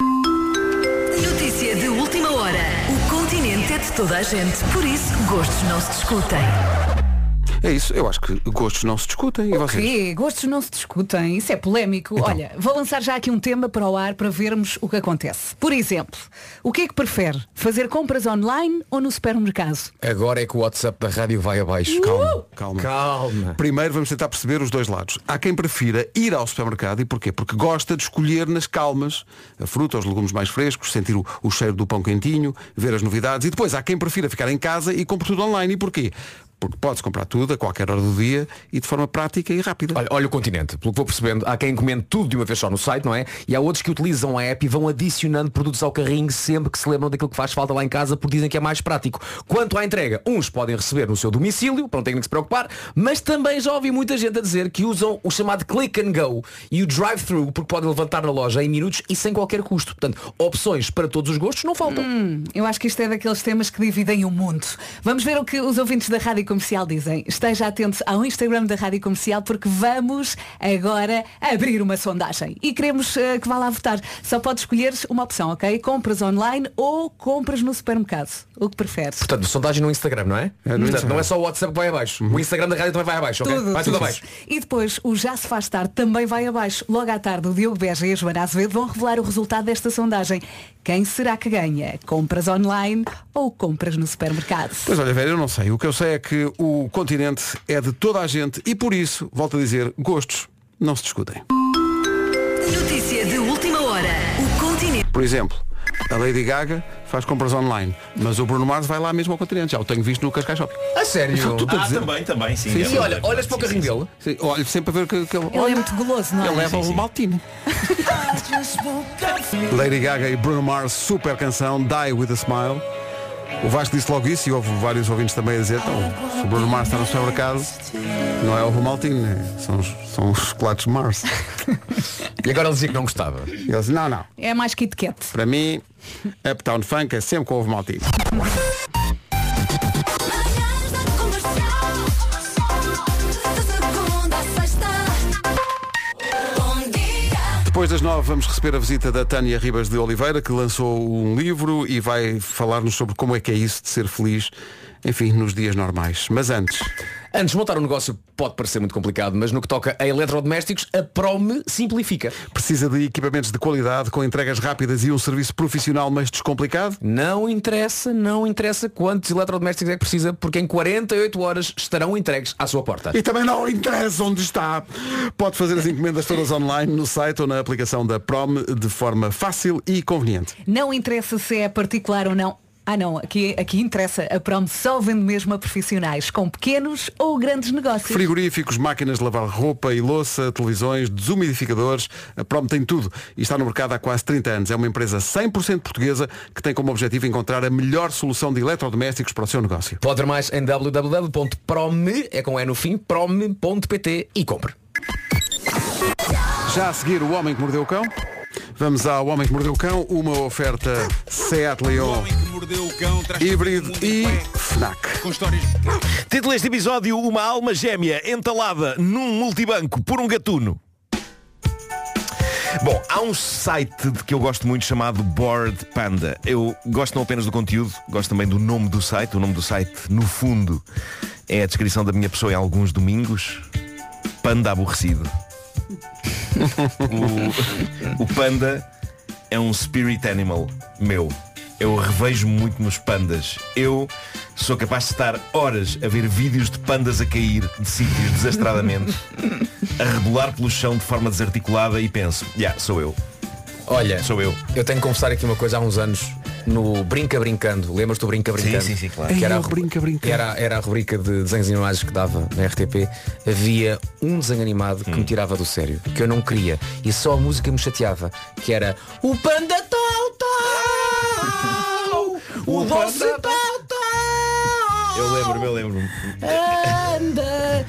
Notícia de última hora. O continente é de toda a gente, por isso gostos não se discutem. É isso, eu acho que gostos não se discutem. E O vocês? quê? Gostos não se discutem. Isso é polémico. Então. Olha, vou lançar já aqui um tema para o ar para vermos o que acontece. Por exemplo, o que é que prefere? Fazer compras online ou no supermercado? Agora é que o WhatsApp da rádio vai abaixo. Calma, calma. Calma. Primeiro vamos tentar perceber os dois lados. Há quem prefira ir ao supermercado e porquê? Porque gosta de escolher nas calmas a fruta, os legumes mais frescos, sentir o, o cheiro do pão quentinho, ver as novidades. E depois há quem prefira ficar em casa e compra tudo online. E porquê? Porque podes comprar tudo a qualquer hora do dia e de forma prática e rápida. Olha, olha o continente, pelo que vou percebendo, há quem encomende tudo de uma vez só no site, não é? E há outros que utilizam a app e vão adicionando produtos ao carrinho sempre que se lembram daquilo que faz falta lá em casa porque dizem que é mais prático. Quanto à entrega, uns podem receber no seu domicílio, para não terem que se preocupar, mas também já ouvi muita gente a dizer que usam o chamado click and go e o drive-thru porque podem levantar na loja em minutos e sem qualquer custo. Portanto, opções para todos os gostos não faltam. Hum, eu acho que isto é daqueles temas que dividem o mundo. Vamos ver o que os ouvintes da Rádio Comercial dizem. Esteja atento ao Instagram da Rádio Comercial porque vamos agora abrir uma sondagem e queremos uh, que vá lá votar. Só pode escolher uma opção, ok? Compras online ou compras no supermercado. O que prefere? Portanto, sondagem no Instagram, não é? É no Portanto, Instagram. não é só o WhatsApp que vai abaixo. Uhum. O Instagram da rádio também vai abaixo, ok? Tudo, vai tudo tudo. abaixo. E depois o Já se faz tarde também vai abaixo. Logo à tarde o Diogo Beja e a Joana Azevedo vão revelar o resultado desta sondagem. Quem será que ganha? Compras online ou compras no supermercado? Pois olha, velho, eu não sei. O que eu sei é que o continente é de toda a gente e por isso, volto a dizer, gostos não se discutem. Notícia de última hora. O continente. Por exemplo, a Lady Gaga faz compras online, mas o Bruno Mars vai lá mesmo ao continente. Já o tenho visto no Cascais Shopping. A sério? Tu estás a Ah, dizer? também, também, sim. Sim, é sim, E olha, verdade. olhas para o carrinho dele. Sim, olho sempre a ver que, que ele, Ele é muito goloso, não é? ele leva o maltine. Lady Gaga e Bruno Mars, super canção, Die With A Smile. O Vasco disse logo isso e houve vários ouvintes também a dizer, então, se o Bruno Mars está no supermercado, não é o Rumaltine, são os, são os chocolates Mars. E agora ele dizia que não gostava. E ele disse, não, não, É mais Kit Kat. para mim, Uptown Funk é sempre com o Rumaltine. Depois das nove vamos receber a visita da Tânia Ribas de Oliveira, que lançou um livro e vai falar-nos sobre como é que é isso de ser feliz, enfim, nos dias normais. Mas antes... Antes, montar um negócio pode parecer muito complicado, mas no que toca a eletrodomésticos, a Prome simplifica. Precisa de equipamentos de qualidade, com entregas rápidas e um serviço profissional, mas descomplicado? Não interessa, não interessa quantos eletrodomésticos é que precisa, porque em quarenta e oito horas estarão entregues à sua porta. E também não interessa onde está. Pode fazer as encomendas todas online no site ou na aplicação da Prome de forma fácil e conveniente. Não interessa se é particular ou não. Ah não, aqui, aqui interessa, a Prome só vende mesmo a profissionais, com pequenos ou grandes negócios. Frigoríficos, máquinas de lavar roupa e louça, televisões, desumidificadores, a Prome tem tudo e está no mercado há quase trinta anos. É uma empresa cem por cento portuguesa que tem como objetivo encontrar a melhor solução de eletrodomésticos para o seu negócio. Pode ver mais em w w w ponto prome, é com E no fim, prome ponto p t e compre. Já a seguir, O Homem que Mordeu o Cão. Vamos ao Homem que Mordeu o Cão, uma oferta Seat Leon híbrido e FNAC. Título deste episódio: uma alma gêmea entalada num multibanco por um gatuno. Bom, há um site de que eu gosto muito chamado Bored Panda. Eu gosto não apenas do conteúdo, gosto também do nome do site. O nome do site, no fundo, é a descrição da minha pessoa em alguns domingos. Panda aborrecido. o, o panda é um spirit animal meu. Eu revejo muito nos pandas. Eu sou capaz de estar horas a ver vídeos de pandas a cair de sítios desastradamente, a rebolar pelo chão de forma desarticulada e penso, já, yeah, sou eu. Olha, sou eu. Eu tenho que confessar aqui uma coisa há uns anos. No Brinca Brincando, lembras-te do Brinca Brincando? Sim, sim, sim, claro. Que era, a, Brinca, Brincando. Era, era a rubrica de desenhos animados que dava na R T P. Havia um desenho animado que hum. me tirava do sério, que eu não queria, e só a música me chateava, que era o Panda Tal Tal, o Doce Tal Tal. Eu lembro, eu lembro. Anda,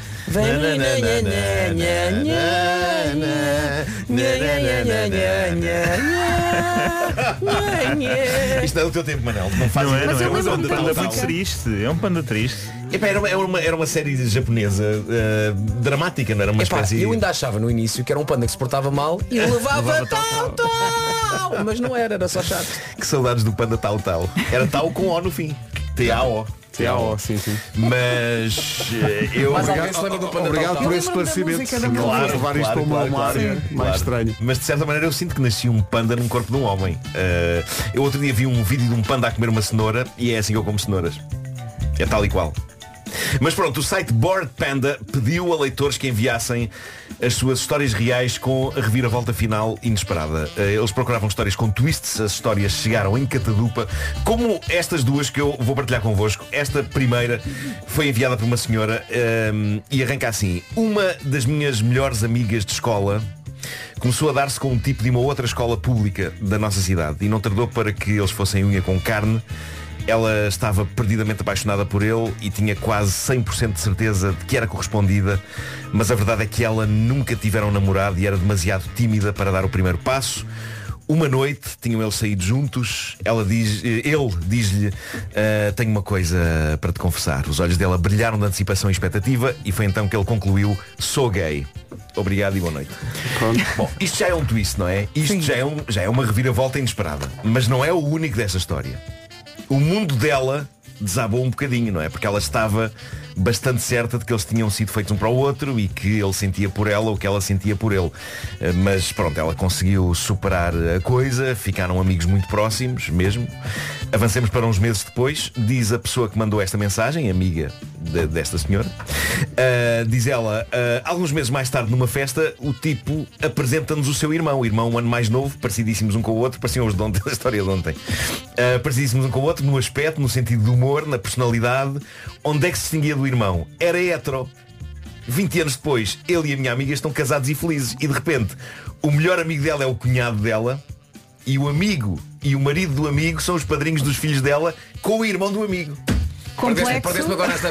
isto é do teu tempo, Manel. Não faz não é, não é, é um panda, panda panda muito triste. É um panda triste. Epá, era, uma, era, uma, era uma série japonesa uh, dramática, não era uma Epá, espécie... Eu ainda achava no início que era um panda que se portava mal e levava, levava tal, tal, tal. Mas não era, era só chato. Que saudades do Panda Tal Tal. Era tal com O no fim. T A O. T A O, sim, sim. Mas eu... Mas alguém se lembra do Panda Obrigado Tal, por tal. esse esclarecimento. Claro, levar claro, isto para uma, claro, uma área claro, mais claro. estranha. Mas de certa maneira eu sinto que nasci um panda num corpo de um homem. Uh, eu outro dia vi um vídeo de um panda a comer uma cenoura e é assim que eu como cenouras. É tal e qual. Mas pronto, o site Bored Panda pediu a leitores que enviassem as suas histórias reais com a reviravolta final inesperada. Eles procuravam histórias com twists, as histórias chegaram em catadupa, como estas duas que eu vou partilhar convosco. Esta primeira foi enviada por uma senhora um, e arranca assim: uma das minhas melhores amigas de escola começou a dar-se com um tipo de uma outra escola pública da nossa cidade e não tardou para que eles fossem unha com carne. Ela estava perdidamente apaixonada por ele e tinha quase cem por cento de certeza de que era correspondida, mas a verdade é que ela nunca tivera um namorado e era demasiado tímida para dar o primeiro passo. Uma noite, tinham eles saído juntos, ela diz, ele diz-lhe, uh, tenho uma coisa para te confessar. Os olhos dela brilharam de antecipação e expectativa e foi então que ele concluiu: sou gay. Obrigado e boa noite. Bom, isto já é um twist, não é? Isto já é, um, já é uma reviravolta inesperada. Mas não é o único desta história. O mundo dela desabou um bocadinho, não é? Porque ela estava bastante certa de que eles tinham sido feitos um para o outro e que ele sentia por ela o que ela sentia por ele. Mas pronto, ela conseguiu superar a coisa, ficaram amigos muito próximos mesmo. Avancemos para uns meses depois, diz a pessoa que mandou esta mensagem, amiga de, desta senhora, uh, diz ela, uh, alguns meses mais tarde numa festa, o tipo apresenta-nos o seu irmão, o irmão um ano mais novo, parecidíssimos um com o outro, pareciam os de ontem, a história de ontem, uh, parecidíssimos um com o outro, no aspecto, no sentido do humor, na personalidade. Onde é que se distinguia do irmão? Era hétero. vinte anos depois, ele e a minha amiga estão casados e felizes. E de repente, o melhor amigo dela é o cunhado dela, e o amigo e o marido do amigo são os padrinhos dos filhos dela, com o irmão do amigo. Complexo.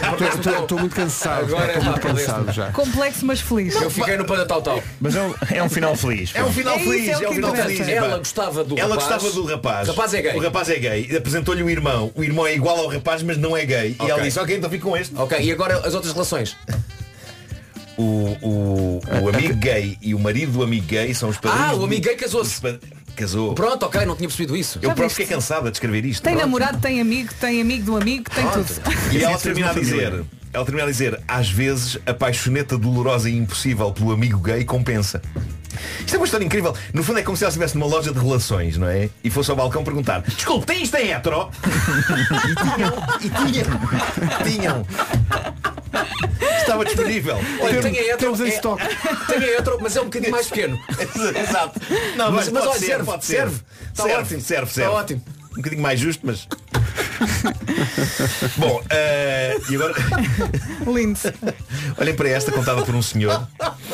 Estou muito cansado. Agora Estou muito cansado já. Complexo, mas feliz. Eu fiquei no Panda Tal Tal. Mas é um, é um final feliz. É um final É isso, feliz. é o É um que final interessa. feliz. Ela pá. gostava do Ela rapaz. gostava do rapaz. O rapaz é gay. O rapaz é gay. Apresentou-lhe o irmão. O irmão é igual ao rapaz, mas não é gay. Ok. E ela disse, ok, então fico com este. Ok, e agora as outras relações? O, o, o amigo gay e o marido do amigo gay são os padrinhos. Ah, o amigo gay casou-se. Casou. Pronto, ok, não tinha percebido isso. Eu próprio fiquei cansado a descrever isto. Tem Pronto. namorado, tem amigo, tem amigo do amigo, tem Pronto. tudo. E ela termina a dizer, ela termina a dizer, às vezes a paixoneta dolorosa e impossível pelo amigo gay compensa. Isto é uma história incrível. No fundo é como se ela estivesse numa loja de relações, não é? E fosse ao balcão perguntar, desculpe, tem isto em hetero? E tinham, e tinham, tinham. Estava disponível. Olha, tem a hetero, Temos em é, estoque. tem a hetero, mas é um bocadinho mais pequeno. Exato. Não, mas, mas, mas pode olha, ser, serve, pode serve. ser. Está serve, ótimo. serve, serve. Está ótimo. Um bocadinho mais justo, mas... Bom, uh, e agora... Lindo. Olhem para esta contada por um senhor.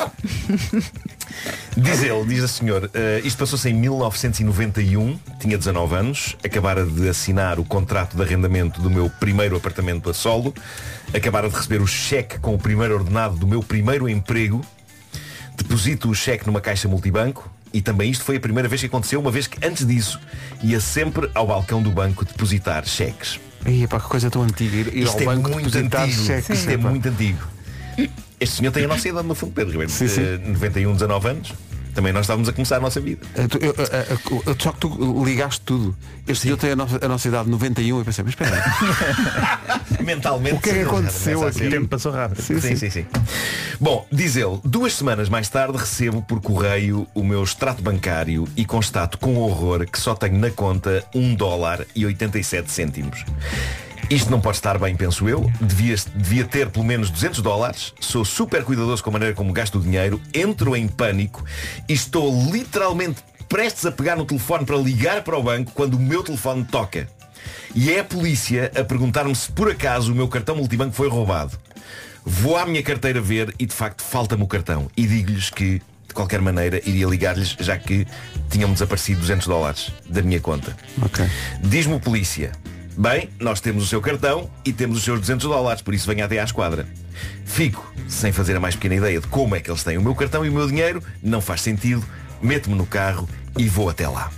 Diz ele, diz a senhor, uh, isto passou-se em mil novecentos e noventa e um, tinha dezanove anos, acabara de assinar o contrato de arrendamento do meu primeiro apartamento a solo, acabara de receber o cheque com o primeiro ordenado do meu primeiro emprego, deposito o cheque numa caixa multibanco. E também isto foi a primeira vez que aconteceu, uma vez que antes disso ia sempre ao balcão do banco depositar cheques. Ih, pá, que coisa tão antiga. Ir, ir Isto ao é banco muito depositar antigo. cheques. Isto é muito antigo. Este senhor tem a nossa idade no fundo, Pedro Ribeiro. Sim, sim. Uh, noventa e um, dezanove anos. Também nós estávamos a começar a nossa vida. Eu, eu, eu, eu, só que tu ligaste tudo. Este dia tem a nossa, a nossa idade de noventa e um e pensei, mas espera aí. Mentalmente. O que é que aconteceu aqui? O tempo passou rápido. Sim, Sim, sim. sim, sim. Bom, diz ele, duas semanas mais tarde recebo por correio o meu extrato bancário e constato com horror que só tenho na conta um dólar e oitenta e sete cêntimos. Isto não pode estar bem, penso eu. Devia, devia ter pelo menos duzentos dólares. Sou super cuidadoso com a maneira como gasto o dinheiro. Entro em pânico e estou literalmente prestes a pegar no telefone para ligar para o banco quando o meu telefone toca. E é a polícia a perguntar-me se por acaso o meu cartão multibanco foi roubado. Vou à minha carteira ver e de facto falta-me o cartão. E digo-lhes que, de qualquer maneira, iria ligar-lhes já que tinham-me desaparecido duzentos dólares da minha conta. Okay. Diz-me o polícia, bem, nós temos o seu cartão e temos os seus duzentos dólares, por isso venha até à esquadra. Fico sem fazer a mais pequena ideia de como é que eles têm o meu cartão e o meu dinheiro, não faz sentido, meto-me no carro e vou até lá.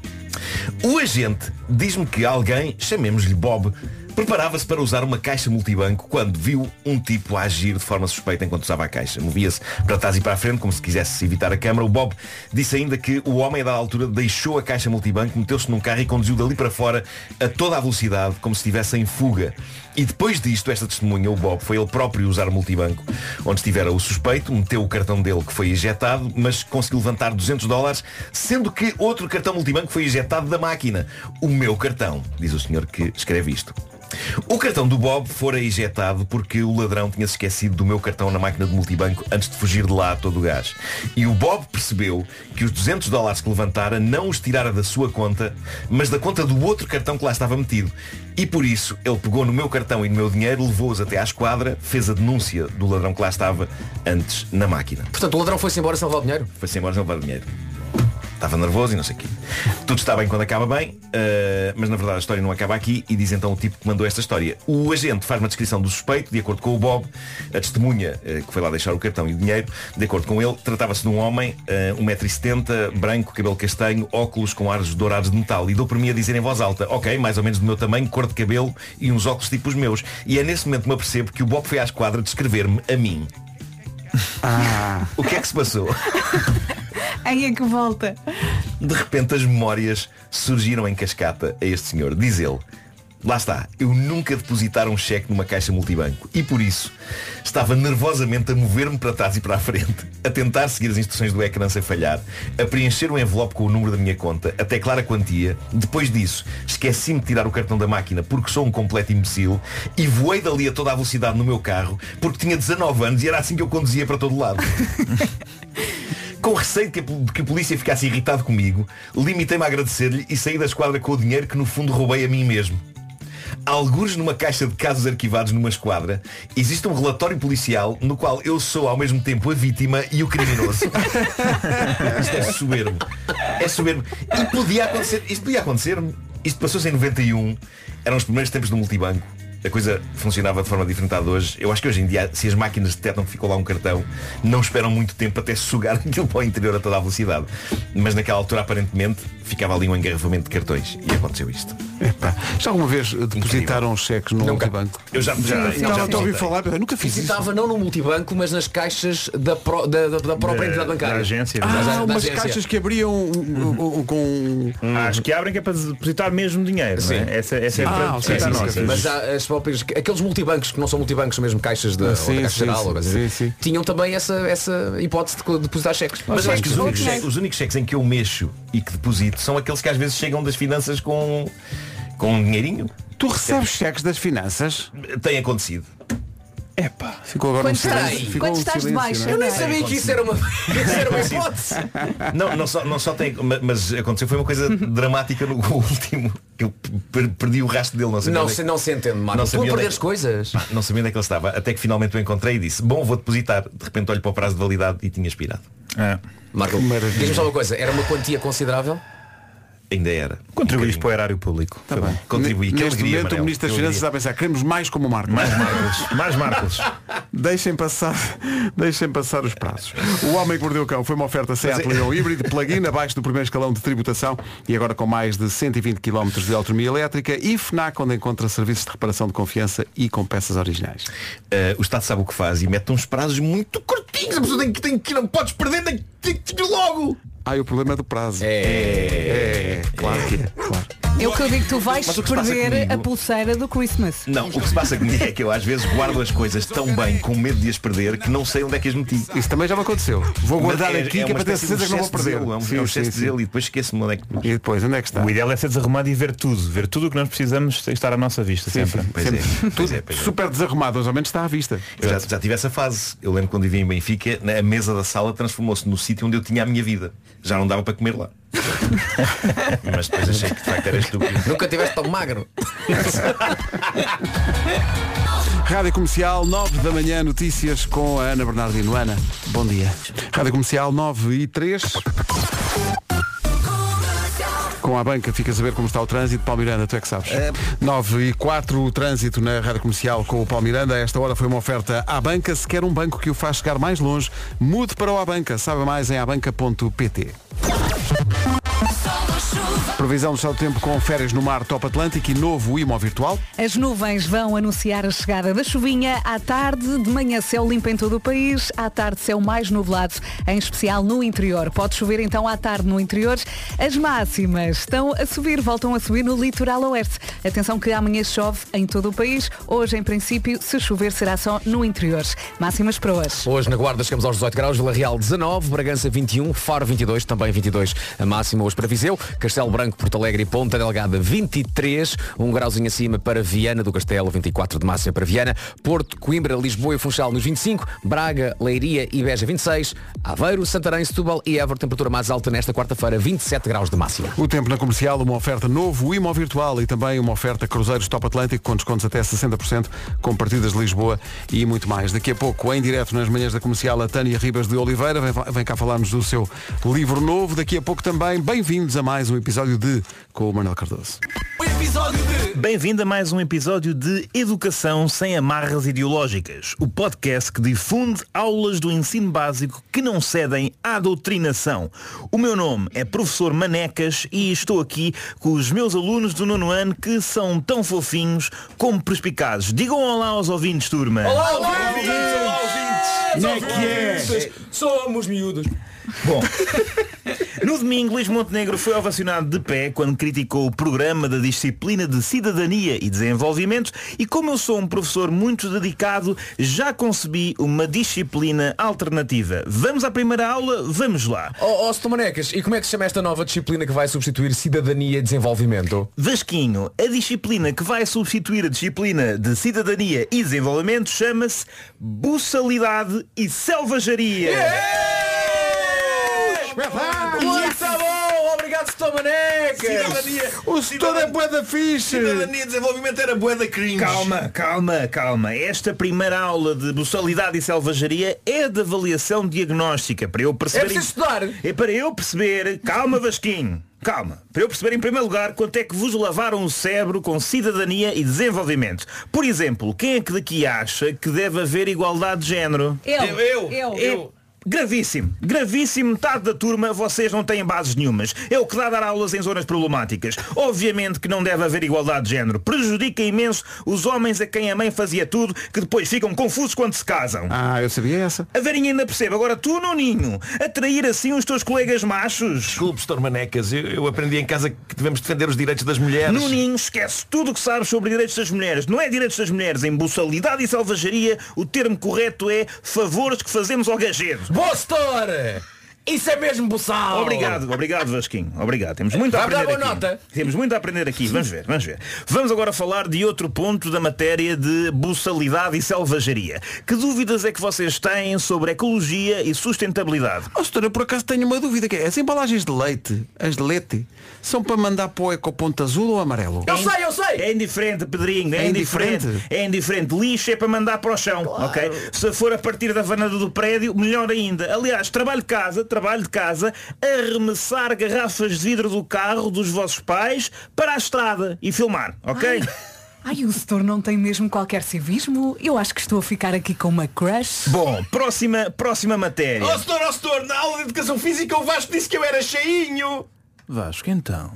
O agente diz-me que alguém, chamemos-lhe Bob, preparava-se para usar uma caixa multibanco quando viu um tipo a agir de forma suspeita enquanto usava a caixa. Movia-se para trás e para a frente como se quisesse evitar a câmara. O Bob disse ainda que o homem a dada altura deixou a caixa multibanco, meteu-se num carro e conduziu dali para fora a toda a velocidade como se estivesse em fuga. E depois disto, esta testemunha, o Bob, foi ele próprio usar o multibanco onde estivera o suspeito, meteu o cartão dele que foi ejetado, mas conseguiu levantar duzentos dólares, sendo que outro cartão multibanco foi ejetado da máquina. O meu cartão, diz o senhor que escreve isto. O cartão do Bob fora ejetado porque o ladrão tinha se esquecido do meu cartão na máquina de multibanco antes de fugir de lá a todo o gás. E o Bob percebeu que os duzentos dólares que levantara não os tirara da sua conta, mas da conta do outro cartão que lá estava metido. E por isso ele pegou no meu cartão e no meu dinheiro, levou-os até à esquadra, fez a denúncia do ladrão que lá estava antes na máquina. Portanto, o ladrão foi-se embora sem levar o dinheiro? Foi-se embora sem levar o dinheiro. Estava nervoso e não sei o quê. Tudo está bem quando acaba bem, uh, mas na verdade a história não acaba aqui e diz então o tipo que mandou esta história. O agente faz uma descrição do suspeito, de acordo com o Bob, a testemunha uh, que foi lá deixar o cartão e o dinheiro, de acordo com ele, tratava-se de um homem, uh, um metro e setenta, branco, cabelo castanho, óculos com aros dourados de metal. E dou por mim a dizer em voz alta, ok, mais ou menos do meu tamanho, cor de cabelo e uns óculos tipo os meus. E é nesse momento que me apercebo que o Bob foi à esquadra descrever-me a mim. Ah. O que é que se passou? Aí é que volta. De repente as memórias surgiram em cascata a este senhor. Diz ele, lá está, eu nunca depositara um cheque numa caixa multibanco e por isso estava nervosamente a mover-me para trás e para a frente, a tentar seguir as instruções do ecrã sem falhar, a preencher o envelope com o número da minha conta, a teclar a quantia. Depois disso, esqueci-me de tirar o cartão da máquina porque sou um completo imbecil e voei dali a toda a velocidade no meu carro porque tinha dezanove anos e era assim que eu conduzia para todo lado. Com receio de que, a, de que a polícia ficasse irritado comigo, limitei-me a agradecer-lhe e saí da esquadra com o dinheiro que no fundo roubei a mim mesmo. Algures numa caixa de casos arquivados numa esquadra, existe um relatório policial no qual eu sou ao mesmo tempo a vítima e o criminoso. Isto é soberbo. É soberbo. E podia acontecer, isto podia acontecer-me. Isto passou-se em noventa e um, eram os primeiros tempos do multibanco. a coisa funcionava de forma diferente de hoje. Eu acho que hoje em dia, se as máquinas detectam que ficou lá um cartão, não esperam muito tempo até sugar aquilo para o interior a toda a velocidade. Mas naquela altura, aparentemente, ficava ali um engarrafamento de cartões. E aconteceu isto. Epá. Já alguma vez depositaram os cheques no Nunca. multibanco? Eu já, já, Sim, já, não, já estou a ouvir falar, eu nunca fiz isso. Visitava não no multibanco, mas nas caixas da, pro, da, da, da própria Da- entidade bancária. da agência. Ah, Da- da umas agência. caixas que abriam um, um, com... Acho que abrem que é para depositar mesmo dinheiro. Sim. Não é? Essa, essa é Ah, para ok, depositar sim, nossa. sim, sim. Mas há as próprias, aqueles multibancos que não são multibancos, são mesmo caixas da, ou da Sim, Caixa sim, Geral, sim, ou coisa sim, assim, sim. tinham também essa, essa hipótese de depositar cheques. Mas eu acho que os Ou únicos, dinheiro. cheques, os únicos cheques em que eu mexo e que deposito são aqueles que às vezes chegam das finanças com, com um dinheirinho. Tu recebes cheques das finanças? Tem acontecido. Epá, ficou agora Quando um silêncio. estás- Ficou quando um estás de silêncio, baixa, não é? Eu nem não é? sabia que isso era uma, isso era uma hipótese. Não, não só, não só tem, ma- mas aconteceu, foi uma coisa dramática no último. Que eu per- perdi o rastro dele, não sabia. Não onde é se, que- não se entende, Marco. Não Tu a sabia onde perder é as que- coisas. Pá, não sabia onde é que ele estava. Até que finalmente o encontrei e disse, bom, vou depositar. De repente olho para o prazo de validade e tinha expirado. É. Marco, Maravilha. diz-me só uma coisa, era uma quantia considerável? Ainda era. Contribuís para o erário público. Tá Foi bem. bom. Contribuí. Que Neste alegria, momento o Manel, Ministro das que Finanças está alegria. a pensar, queremos mais como o Marco. Mais Marcos. Mais Marcos. Deixem passar, deixem passar os prazos. O Homem que Mordeu o Cão foi uma oferta Seat é- Leon híbrido, plug-in, abaixo do primeiro escalão de tributação e agora com mais de cento e vinte quilómetros de autonomia elétrica e FNAC, onde encontra serviços de reparação de confiança e com peças originais. Uh, o Estado sabe o que faz e mete uns prazos muito curtinhos. A pessoa tem que, tem que não podes perder, tem que- tem que ir logo. Ah, e o problema é do prazo. É. É, claro que é, claro. É o que eu digo, tu vais Mas o que se passa perder comigo- a pulseira do Christmas. Não, o que se passa comigo é que eu às vezes guardo as coisas tão bem, com medo de as perder, que não sei onde é que as meti. Isso também já me aconteceu. Vou guardar Mas aqui que é uma para ter espécie de certeza que não vou excesso de perder. zelo, É um, Sim, é um sim, excesso de sim. zelo e depois esqueço-me onde é que... E depois, onde é que está? O ideal é ser desarrumado e ver tudo. Ver tudo o que nós precisamos estar à nossa vista Sim, sempre. sim. Pois é, Sempre. pois Tudo é, pois é. super desarrumado, mas ao menos está à vista. Eu já, já tive essa fase. Eu lembro quando vivia em Benfica, na- a mesa da sala transformou-se no sítio onde eu tinha a minha vida. Já não dava para comer lá. Mas depois achei que de facto era estúpido. Nunca tiveste tão magro. Rádio Comercial, nove da manhã, notícias com a Ana Bernardino. Ana, bom dia. Rádio Comercial, nove e três. Com a banca, fica a saber como está o trânsito. Paulo Miranda, tu é que sabes. nove e quatro, o trânsito na Rádio Comercial com o Paulo Miranda. A esta hora foi uma oferta à banca. Se quer um banco que o faz chegar mais longe, mude para o Abanca. Saiba mais em abanca ponto pt. Previsão do estado do tempo com férias no mar Top Atlântico e novo I M O virtual. As nuvens vão anunciar a chegada da chuvinha à tarde, de manhã céu limpo em todo o país, à tarde céu mais nublado, em especial no interior. Pode chover então à tarde no interior. As máximas estão a subir, voltam a subir no litoral oeste. Atenção que amanhã chove em todo o país. Hoje, em princípio, se chover será só no interior. Máximas para hoje. Hoje na Guarda chegamos aos dezoito graus, Vila Real dezanove, Bragança vinte e um, Faro vinte e dois, também vinte e dois a máxima hoje para Viseu, Castelo Branco, Porto Alegre e Ponta Delgada vinte e três, um grauzinho acima para Viana do Castelo, vinte e quatro de máxima para Viana, Porto, Coimbra, Lisboa e Funchal nos vinte e cinco, Braga, Leiria e Beja vinte e seis, Aveiro, Santarém, Setúbal e Évora, temperatura mais alta nesta quarta-feira, vinte e sete graus de máxima. O tempo na Comercial, uma oferta novo I M O virtual e também uma oferta Cruzeiros Top Atlântico com descontos até sessenta por cento com partidas de Lisboa e muito mais. Daqui a pouco, em direto nas manhãs da Comercial, a Tânia Ribas de Oliveira vem, vem cá falarmos do seu livro novo. Daqui a pouco também, bem-vindos a mais um episódio de com o Manuel Cardoso. Bem-vindo a mais um episódio de Educação Sem Amarras Ideológicas, o podcast que difunde aulas do ensino básico que não cedem à doutrinação. O meu nome é Professor Manecas e estou aqui com os meus alunos do nono ano que são tão fofinhos como perspicazes. Digam olá aos ouvintes, turma. Olá, ouvintes! Olá, ouvintes! Como é que é? Somos miúdos. Bom, no domingo Luís Montenegro foi ovacionado de pé quando criticou o programa da disciplina de Cidadania e Desenvolvimento e como eu sou um professor muito dedicado, já concebi uma disciplina alternativa. Vamos à primeira aula? Vamos lá. Ó, oh, Manecas, e como é que se chama esta nova disciplina que vai substituir Cidadania e Desenvolvimento? Vasquinho, a disciplina que vai substituir a disciplina de Cidadania e Desenvolvimento chama-se Buçalidade e Selvageria. Yeah! Muito bom! Obrigado, Setor Manecas! Cidadania, O setor é bué da fixe! Cidadania e Desenvolvimento era bué da cringe. Calma, calma, calma. Esta primeira aula de buçalidade e selvageria é de avaliação diagnóstica para eu perceber. É preciso estudar. É para eu perceber. Calma, Vasquinho. calma. Para eu perceber em primeiro lugar quanto é que vos lavaram o cérebro com cidadania e desenvolvimento. Por exemplo, quem é que daqui acha que deve haver igualdade de género? Eu. Eu, eu, eu. eu. Gravíssimo, gravíssimo, metade da turma vocês não têm bases nenhumas. É o que dá a dar aulas em zonas problemáticas. Obviamente que não deve haver igualdade de género. Prejudica imenso os homens a quem a mãe fazia tudo, que depois ficam confusos quando se casam. Ah, eu sabia essa. A Verinha ainda percebe. Agora tu, Nuninho, atrair assim os teus colegas machos. Desculpe, doutor Manecas, eu, eu aprendi em casa que devemos defender os direitos das mulheres. Nuninho, esquece tudo o que sabes sobre direitos das mulheres. Não é direitos das mulheres. Em buçalidade e selvageria, o termo correto é favores que fazemos ao gajedo. Boa, setor! Isso é mesmo buçal! Obrigado, obrigado Vasquinho. Obrigado. Temos muito a Vai aprender dar boa aqui. nota. Temos muito a aprender aqui. Vamos ver, vamos ver. Vamos agora falar de outro ponto da matéria de buçalidade e selvageria. Que dúvidas é que vocês têm sobre ecologia e sustentabilidade? Oh, doutor, eu por acaso tenho uma dúvida, que é, as embalagens de leite, as de leite, são para mandar para o ecoponto azul ou amarelo? Eu sei, eu sei! É indiferente, Pedrinho, é, É indiferente. indiferente? É indiferente. Lixo é para mandar para o chão, ok? Se for a partir da varanda do prédio, melhor ainda. Aliás, trabalho de casa, trabalho de casa, arremessar garrafas de vidro do carro dos vossos pais para a estrada e filmar, ok? Ai. Ai, o setor não tem mesmo qualquer civismo? Eu acho que estou a ficar aqui com uma crush. Bom, próxima, próxima matéria. Oh, setor, oh, setor, na aula de educação física o Vasco disse que eu era cheinho. Vasco, então.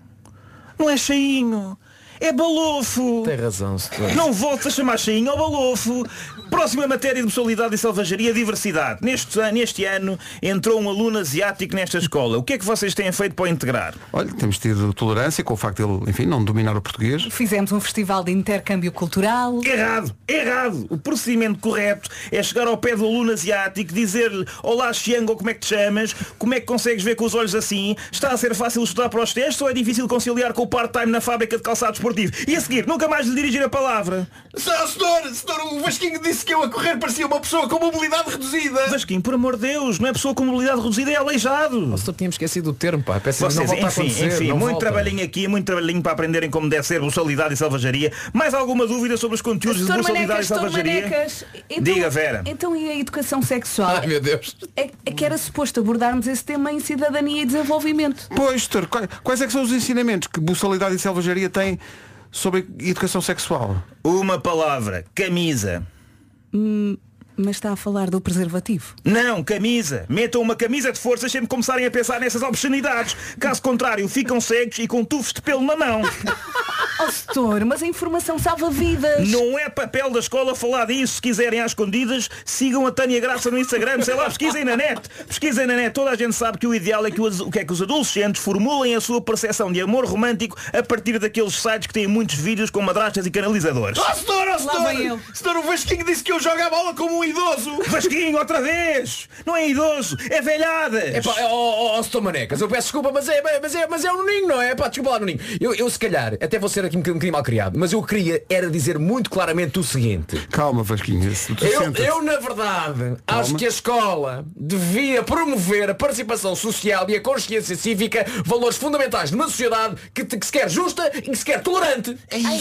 Não é cheinho. É balofo. Tem razão, setor. Não voltes a chamar cheinho ao balofo. Próxima matéria de pessoalidade e selvageria, diversidade. Neste, neste ano entrou um aluno asiático nesta escola. O que é que vocês têm feito para o integrar? Olha, temos tido tolerância com o facto de ele, enfim, não dominar o português. Fizemos um festival de intercâmbio cultural. Errado, errado. O procedimento correto é chegar ao pé do aluno asiático, dizer-lhe: olá Xiango, como é que te chamas? Como é que consegues ver com os olhos assim? Está a ser fácil estudar para os testes ou é difícil conciliar com o part-time na fábrica de calçado esportivo? E a seguir, nunca mais lhe dirigir a palavra. Setor, setor, o Vasquinho disse que eu a correr parecia uma pessoa com mobilidade reduzida. Vasquinho, por amor de Deus, não é pessoa com mobilidade reduzida, é aleijado. O setor tínhamos esquecido do termo, pá. Peço Vocês, não volta enfim, a acontecer, enfim, não muito volta. trabalhinho aqui, muito trabalhinho para aprenderem como deve ser buçalidade e selvageria. Mais alguma dúvida sobre os conteúdos de Doutor buçalidade Manecas, e selvageria? doutor Manecas, então- Diga, Vera. Então e a educação sexual? Ai, meu Deus. É, é que era suposto abordarmos esse tema em cidadania e desenvolvimento. Pois, doutor, quais, quais é que são os ensinamentos que buçalidade e selvageria têm sobre educação sexual? Uma palavra, camisa. Hum, mas está a falar do preservativo. Não, camisa. Metam uma camisa de forças sempre começarem a pensar nessas obscenidades. Caso contrário, ficam cegos e com tufos de pelo na mão. Oh, setor, mas a informação salva vidas. Não é papel da escola falar disso. Se quiserem às escondidas, sigam a Tânia Graça no Instagram. Sei lá, pesquisem na net. Pesquisem na net. Toda a gente sabe que o ideal é que os, o que é que os adolescentes formulem a sua percepção de amor romântico a partir daqueles sites que têm muitos vídeos com madrastas e canalizadores. Oh, setor, oh, Lá vem setor, ele. setor, o Vasquinho disse que eu jogo a bola como um idoso. Vasquinho, outra vez! Não é idoso, é velhadas! É pá, ó, ó, setor Manecas, eu peço desculpa, mas é, mas é, mas é o Nuninho, não é? Pá, desculpa lá, Nuninho. Eu, eu se calhar, até vou ser aqui um bocadinho mal criado, mas eu queria era dizer muito claramente o seguinte. Calma, Vasquinho. se tu Eu, sentas- eu, na verdade, Calma. acho que a escola devia promover a participação social e a consciência cívica, valores fundamentais de uma sociedade que, que se quer justa e que se quer tolerante.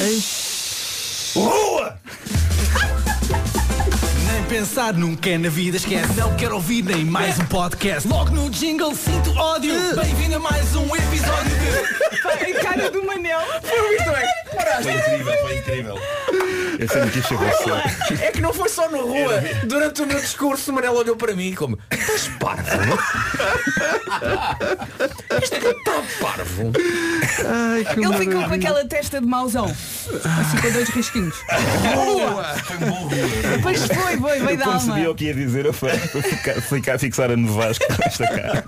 Rua! Nem pensar nunca na vida esquece. Não quero ouvir nem mais um podcast. Logo no jingle sinto ódio. Bem-vindo a mais um episódio de... A cara do Manel. Foi muito bem. Foi incrível, foi incrível. Essa notícia vai ser. É que não foi só na rua. Durante o meu discurso, o Manel olhou para mim como: estás parvo? Este está parvo. Ai, que Ele ficou com maravilha. aquela testa de mauzão. Assim com dois risquinhos. Boa! Foi um bom rua. Pois foi, foi, veio da Como alma. sabia o que ia dizer, eu fui fui ficar, ficar, fixar a no Vasco com esta cara.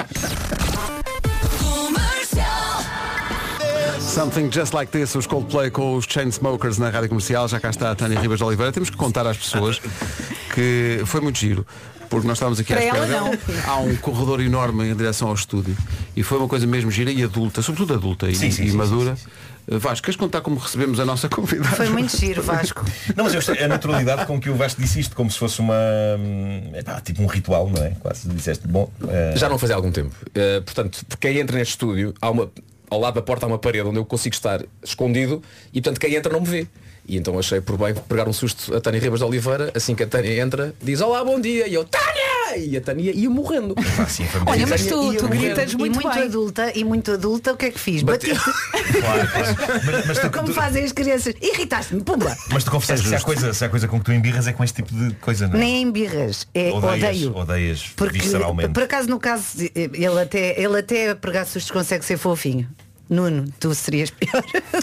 Something Just Like This, os Coldplay com os Chainsmokers na Rádio Comercial. Já cá está a Tânia Ribas de Oliveira. Temos que contar às pessoas que foi muito giro, porque nós estávamos aqui à Para espera ela, dela. Há um corredor enorme em direção ao estúdio e foi uma coisa mesmo gira e adulta, sobretudo adulta e, Sim, sim, e sim, madura. sim, Vasco, queres contar como recebemos a nossa convidada? Foi muito giro, Vasco. Não, mas eu gostei a naturalidade com que o Vasco disse isto, como se fosse uma hum, epá, tipo um ritual, não é? Quase disseste, bom. eh, Já não fazia há algum tempo. Uh, portanto, quem entra neste estúdio, há uma, ao lado da porta há uma parede onde eu consigo estar escondido e portanto quem entra não me vê. E então achei por bem pegar um susto a Tânia Ribas de Oliveira. Assim que a Tânia entra, diz: olá, bom dia. E eu: Tânia! E a Tânia ia morrendo. Assim, Olha, mas tu, tu gritas E muito, muito bem. adulta, e muito adulta, o que é que fiz? Bate- Bati-te. Claro, claro. Mas, mas tu, Como tu- fazem as crianças. Irritaste-me, pumba. mas tu confessas que se há, coisa, se há coisa com que tu embirras é com este tipo de coisa, não é? Nem em birras. É, Odeias, odeio. odeias Porque, visceralmente. por acaso, no caso, ele até, ele até a pregar sustos consegue ser fofinho. Nuno, tu serias pior.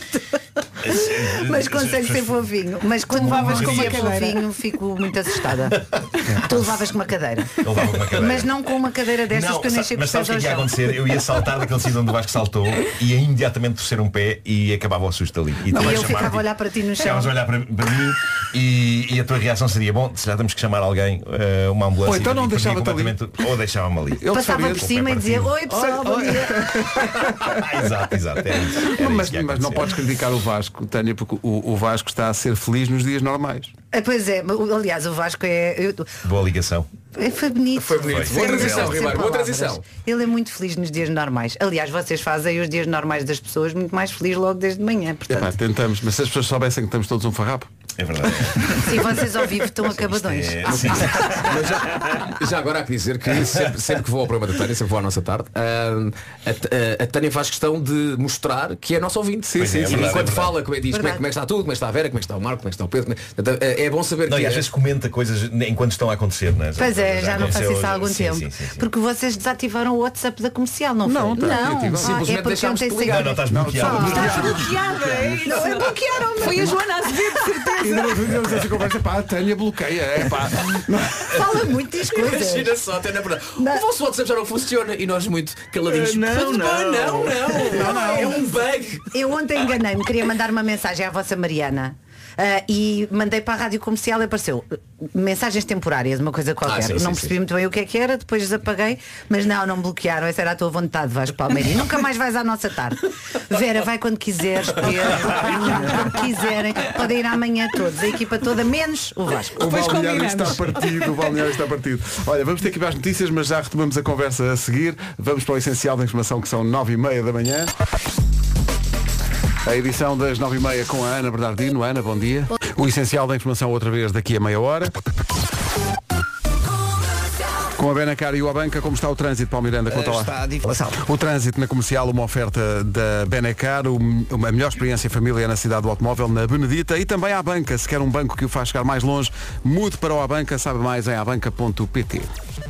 Mas consegue ser fofinho. Mas quando levavas com uma fofinho, fico muito assustada. Tu levavas com uma cadeira. Eu levava com uma cadeira. Mas não com uma cadeira destas Não, que eu nem sa- chego mas sabes o que é que ia ao chão. acontecer? Eu ia saltar daquele sítio onde o Vasco saltou e ia imediatamente torcer um pé e acabava o susto ali. E, tu E vais eu chamar, ficava tipo, a olhar para ti no chão. ficavas a olhar para, para mim e, e a tua reação seria, bom, já temos que chamar alguém, eh, uma ambulância. Ou então não e perdia deixava-te ali. completamente- Ou deixava-me ali. Ele Passava sabia- por cima e dizia, oi pessoal, bom dia. Ah, exato, exato. Era isso, era Não, mas, isso que ia mas não acontecer. podes criticar o Vasco, Tânia, porque o, o Vasco está a ser feliz nos dias normais. Ah, Pois é, aliás, o Vasco é. eu- Boa ligação. é- Foi bonito. Foi bonito. Foi. Boa Sem transição, sem Ribeiro. Boa palavras. transição. Ele é muito feliz nos dias normais. Aliás, vocês fazem os dias normais das pessoas muito mais felizes logo desde manhã. Portanto, Epá, tentamos, mas se as pessoas soubessem que estamos todos um farrapo. É verdade. se vocês ao vivo estão acabadões. É, sim. Mas já, já agora há que dizer que sempre, sempre que vou ao programa da Tânia, sempre vou à nossa tarde, ah, a, a- a Tânia faz questão de mostrar que é nosso ouvinte. Sim, Pois sim, é, é E verdade, enquanto é verdade. fala, como é, diz como é, como é que está tudo, como é que está a Vera, como é que está o Marco, como é que está o Pedro. como é- Portanto, é, é bom saber Não, que e às é- vezes comenta coisas enquanto estão a acontecer, não é? Pois é, já não faço aconteceu- isso há algum sim, tempo. sim, sim, sim. Porque vocês desativaram o WhatsApp da comercial, não Não, foi? tá, não. ativado. Ah, Simplesmente é porque deixámos ontem de sei- ligar. Não, não estás bloqueado. Estás bloqueada, é isso. Não, é bloquearam-me. Foi a Joana Azevedo, de certeza. Ainda não fizemos essa conversa, pá, a Tânia bloqueia, é pá. Fala muitas coisas. Imagina só, até na verdade. Não. O vosso WhatsApp já não funciona e nós muito caladinhos. Eh, não, Mas, não. pá, não, não, não, é um bug. Eu ontem enganei-me, queria mandar uma mensagem à vossa Mariana. ah, e mandei para a rádio comercial e apareceu uh, mensagens temporárias, uma coisa qualquer. Ah, sim, não sim, percebi sim. muito bem o que é que era, depois desapaguei, mas não, não me bloquearam, essa era a tua vontade, Vasco Palmeirinho. Nunca mais vais à nossa tarde. Vera, vai quando quiseres, Pedro, quando quiserem, podem ir amanhã todos, a equipa toda, menos o Vasco. O Depois balneário está combinamos. partido, o balneário está partido. Olha, vamos ter que ir para as notícias, mas já retomamos a conversa a seguir. Vamos para o essencial da informação, que são nove e meia da manhã. A edição das nove e meia com a Ana Bernardino. Ana, bom dia. O essencial da informação outra vez daqui a meia hora. Com a Benacar e o Abanca, como está o trânsito, Paulo Miranda? Conta lá. Está difícil. O trânsito na comercial, uma oferta da Benacar, um- uma melhor experiência família na cidade do automóvel, na Benedita, e também à Banca. Se quer um banco que o faz chegar mais longe, mude para o Abanca, sabe mais em abanca ponto pt.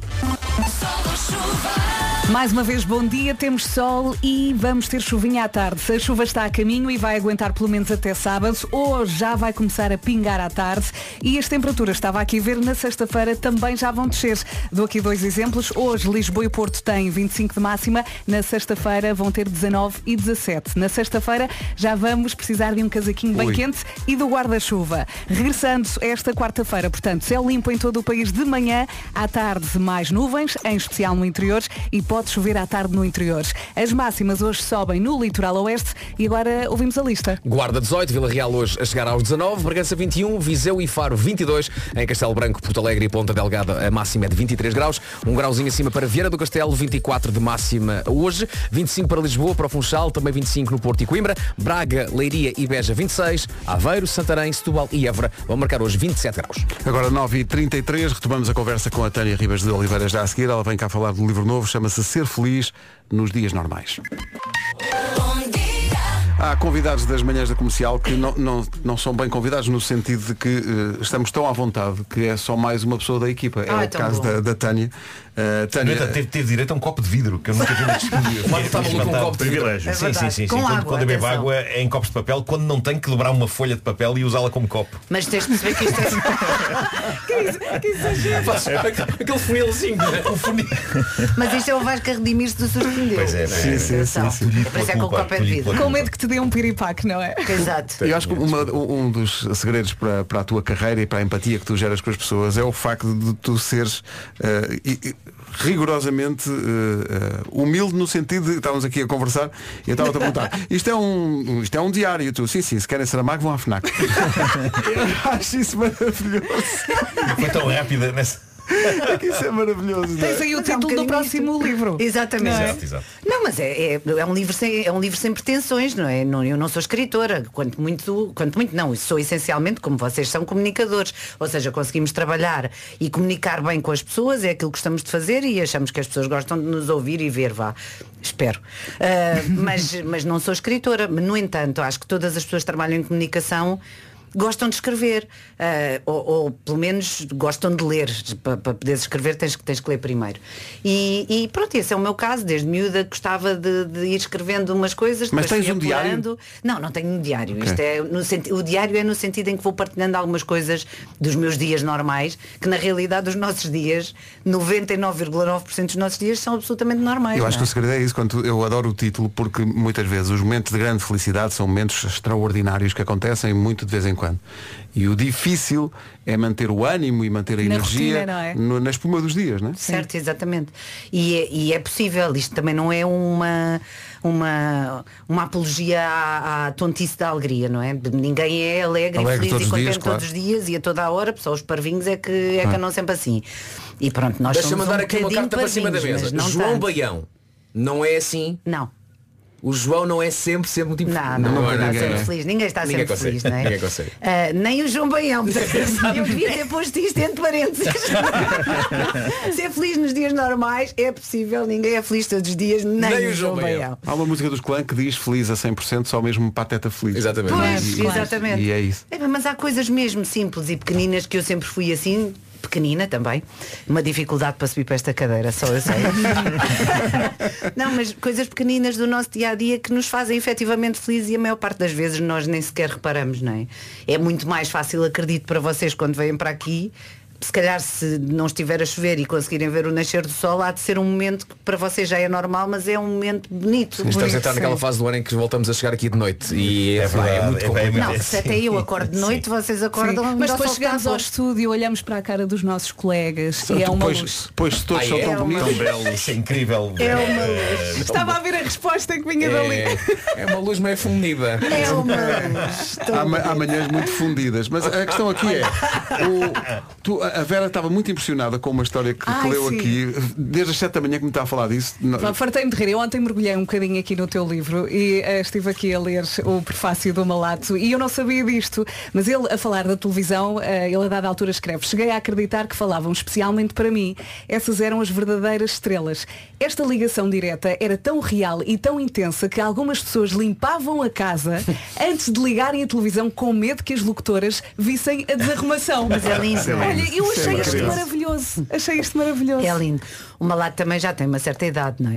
Mais uma vez, bom dia, temos sol e vamos ter chuvinha à tarde. A chuva está a caminho e vai aguentar pelo menos até sábado. Hoje já vai começar a pingar à tarde e as temperaturas, estava aqui a ver, na sexta-feira também já vão descer. Dou aqui dois exemplos. Hoje Lisboa e Porto têm vinte e cinco de máxima, na sexta-feira vão ter dezanove e dezassete. Na sexta-feira já vamos precisar de um casaquinho bem Ui. quente e do guarda-chuva. Regressando esta quarta-feira, portanto, céu limpo em todo o país de manhã, à tarde mais nuvens, em especial no interior, e pode chover à tarde no interior. As máximas hoje sobem no litoral oeste e agora ouvimos a lista. Guarda dezoito, Vila Real hoje a chegar aos dezanove, Bragança vinte e um, Viseu e Faro vinte e dois, em Castelo Branco, Porto Alegre e Ponta Delgada a máxima é de vinte e três graus, um grauzinho acima para Vieira do Castelo, vinte e quatro de máxima hoje, vinte e cinco para Lisboa, para o Funchal, também vinte e cinco no Porto e Coimbra, Braga, Leiria e Beja vinte e seis, Aveiro, Santarém, Setúbal e Évora vão marcar hoje vinte e sete graus. Agora nove e trinta e três, retomamos a conversa com a Tânia Ribas de Oliveira já a seguir. Ela vem cá falar do livro novo, chama-se Ser Feliz nos Dias Normais. Há convidados das manhãs da comercial que não, não, não são bem convidados no sentido de que eh, estamos tão à vontade que é só mais uma pessoa da equipa. É Ah, o tão caso bom. da, da Tânia. Uh, No Tânia entanto, teve, teve direito a um copo de vidro, que eu nunca vi neste estúdio. O Marco está maluco com um copo de vidro. Privilégio. É sim, verdade. sim, sim, Com sim. Quando, água, quando eu bebo atenção. água é em copos de papel, quando não tenho que dobrar uma folha de papel e usá-la como copo. Mas tens de perceber que isto é. Faço aquele funilzinho. O funil. Mas isto é o Vasco a redimir-se do susto que me deu. Pois é, Sim, sim, sim, sim. Por isso é que o copo é de vidro. Com medo que te dê um piripaque, não é? Exato. Eu acho que uma- um dos segredos para, para a tua carreira e para a empatia que tu geras com as pessoas é o facto de tu seres eh, e- e rigorosamente eh, eh, humilde no sentido de estávamos aqui a conversar e eu estava a perguntar, isto é um, isto é um diário, e tu, sim, sim, se querem ser amago vão à FNAC. Eu acho isso maravilhoso. Foi tão rápida nessa. É que isso é maravilhoso. Tens aí o Mas é um título do bocadinho próximo isto. livro. Exatamente. Não é? Exato, exato. Não, mas é, é, é um livro sem, é um livro sem pretensões, não é? Não, eu não sou escritora, quanto muito, quanto muito não, sou essencialmente, como vocês são, comunicadores. Ou seja, conseguimos trabalhar e comunicar bem com as pessoas, é aquilo que gostamos de fazer e achamos que as pessoas gostam de nos ouvir e ver, vá. Espero. Uh, mas, mas não sou escritora. No entanto, acho que todas as pessoas que trabalham em comunicação gostam de escrever, uh, ou, ou pelo menos gostam de ler. Para pa poderes escrever tens, tens que ler primeiro. E, e pronto, esse é o meu caso. Desde miúda gostava de, de ir escrevendo umas coisas. Mas tens fui um diário? apurando. Não, não tenho um diário. Okay. Isto é no senti- o diário é no sentido em que vou partilhando algumas coisas dos meus dias normais, que na realidade os nossos dias, noventa e nove vírgula nove por cento dos nossos dias são absolutamente normais. Eu acho que não o segredo é isso, quando tu- eu adoro o título, porque muitas vezes os momentos de grande felicidade são momentos extraordinários que acontecem muito de vez em quando. E o difícil é manter o ânimo e manter a Na energia rotina, não é? no- na espuma dos dias, não é? Certo, exatamente. E é, e é possível, isto também não é uma, uma, uma apologia à, à tontice da alegria, não é? Ninguém é alegre, Alegre e feliz todos e os contente dias, claro. todos os dias e a toda a hora, só os parvinhos é que, é que Ah. andam sempre assim. E pronto, nós Deixa-me somos mandar um aqui uma bocadinho carta para cima da parvinhos, mesa. mas não João tanto. Baião. Não é assim? Não. O João não é sempre, sempre muito Não, não, não, é está ninguém, sempre é? feliz. Ninguém está Ninguém sempre consegue. feliz, não é? Ninguém consegue. Ah, nem o João Baião. Eu devia ter posto isto entre parênteses. Ser feliz nos dias normais é possível, ninguém é feliz todos os dias, nem, o João Baião. Há uma música dos Clã que diz feliz a cem por cento, só mesmo Pateta feliz. Exatamente. Pois, E- exatamente. E é isso. É, mas há coisas mesmo simples e pequeninas que eu sempre fui assim, pequenina também. Uma dificuldade para subir para esta cadeira, só eu sei. Não, mas coisas pequeninas do nosso dia a dia que nos fazem efetivamente felizes e a maior parte das vezes nós nem sequer reparamos, não é? É muito mais fácil, acredito, para vocês quando vêm para aqui. Se calhar se não estiver a chover e conseguirem ver o nascer do sol, há de ser um momento que para vocês já é normal, mas é um momento bonito. Estamos a entrar naquela fase do ano em que voltamos a chegar aqui de noite e é, verdade, é muito é complicado. bem- Não, se até eu acordo de noite, vocês acordam. Sim. ainda Mas ao depois sol chegamos está a ao pôr. estúdio, olhamos para a cara dos nossos colegas e é uma Pois, luz. pois todos Ah, são é? tão É uma- bonitos. Tão belos, é incrível. É uma Eh, luz. Estava a ver a resposta que vinha dali. É, é uma luz meio fundida. É uma luz. Tão Há, ma- há bonito. manhãs muito fundidas. Mas a questão aqui é, o- tu- a Vera estava muito impressionada com uma história que, que Ai, leu sim. aqui, desde as sete da manhã que me está a falar disso. Não- Pá, Fartei-me de rir. Eu ontem mergulhei um bocadinho aqui no teu livro e eh, estive aqui a ler o prefácio do Malato e eu não sabia disto, mas ele a falar da televisão, eh, ele a dada altura escreve: cheguei a acreditar que falavam especialmente para mim. Essas eram as verdadeiras estrelas. Esta ligação direta era tão real e tão intensa que algumas pessoas limpavam a casa antes de ligarem a televisão com medo que as locutoras vissem a desarrumação. Mas é lindo, não é? Olha, eu Isso é achei isto maravilhoso. maravilhoso. Achei isto maravilhoso. É lindo. O Malato também já tem uma certa idade, não é?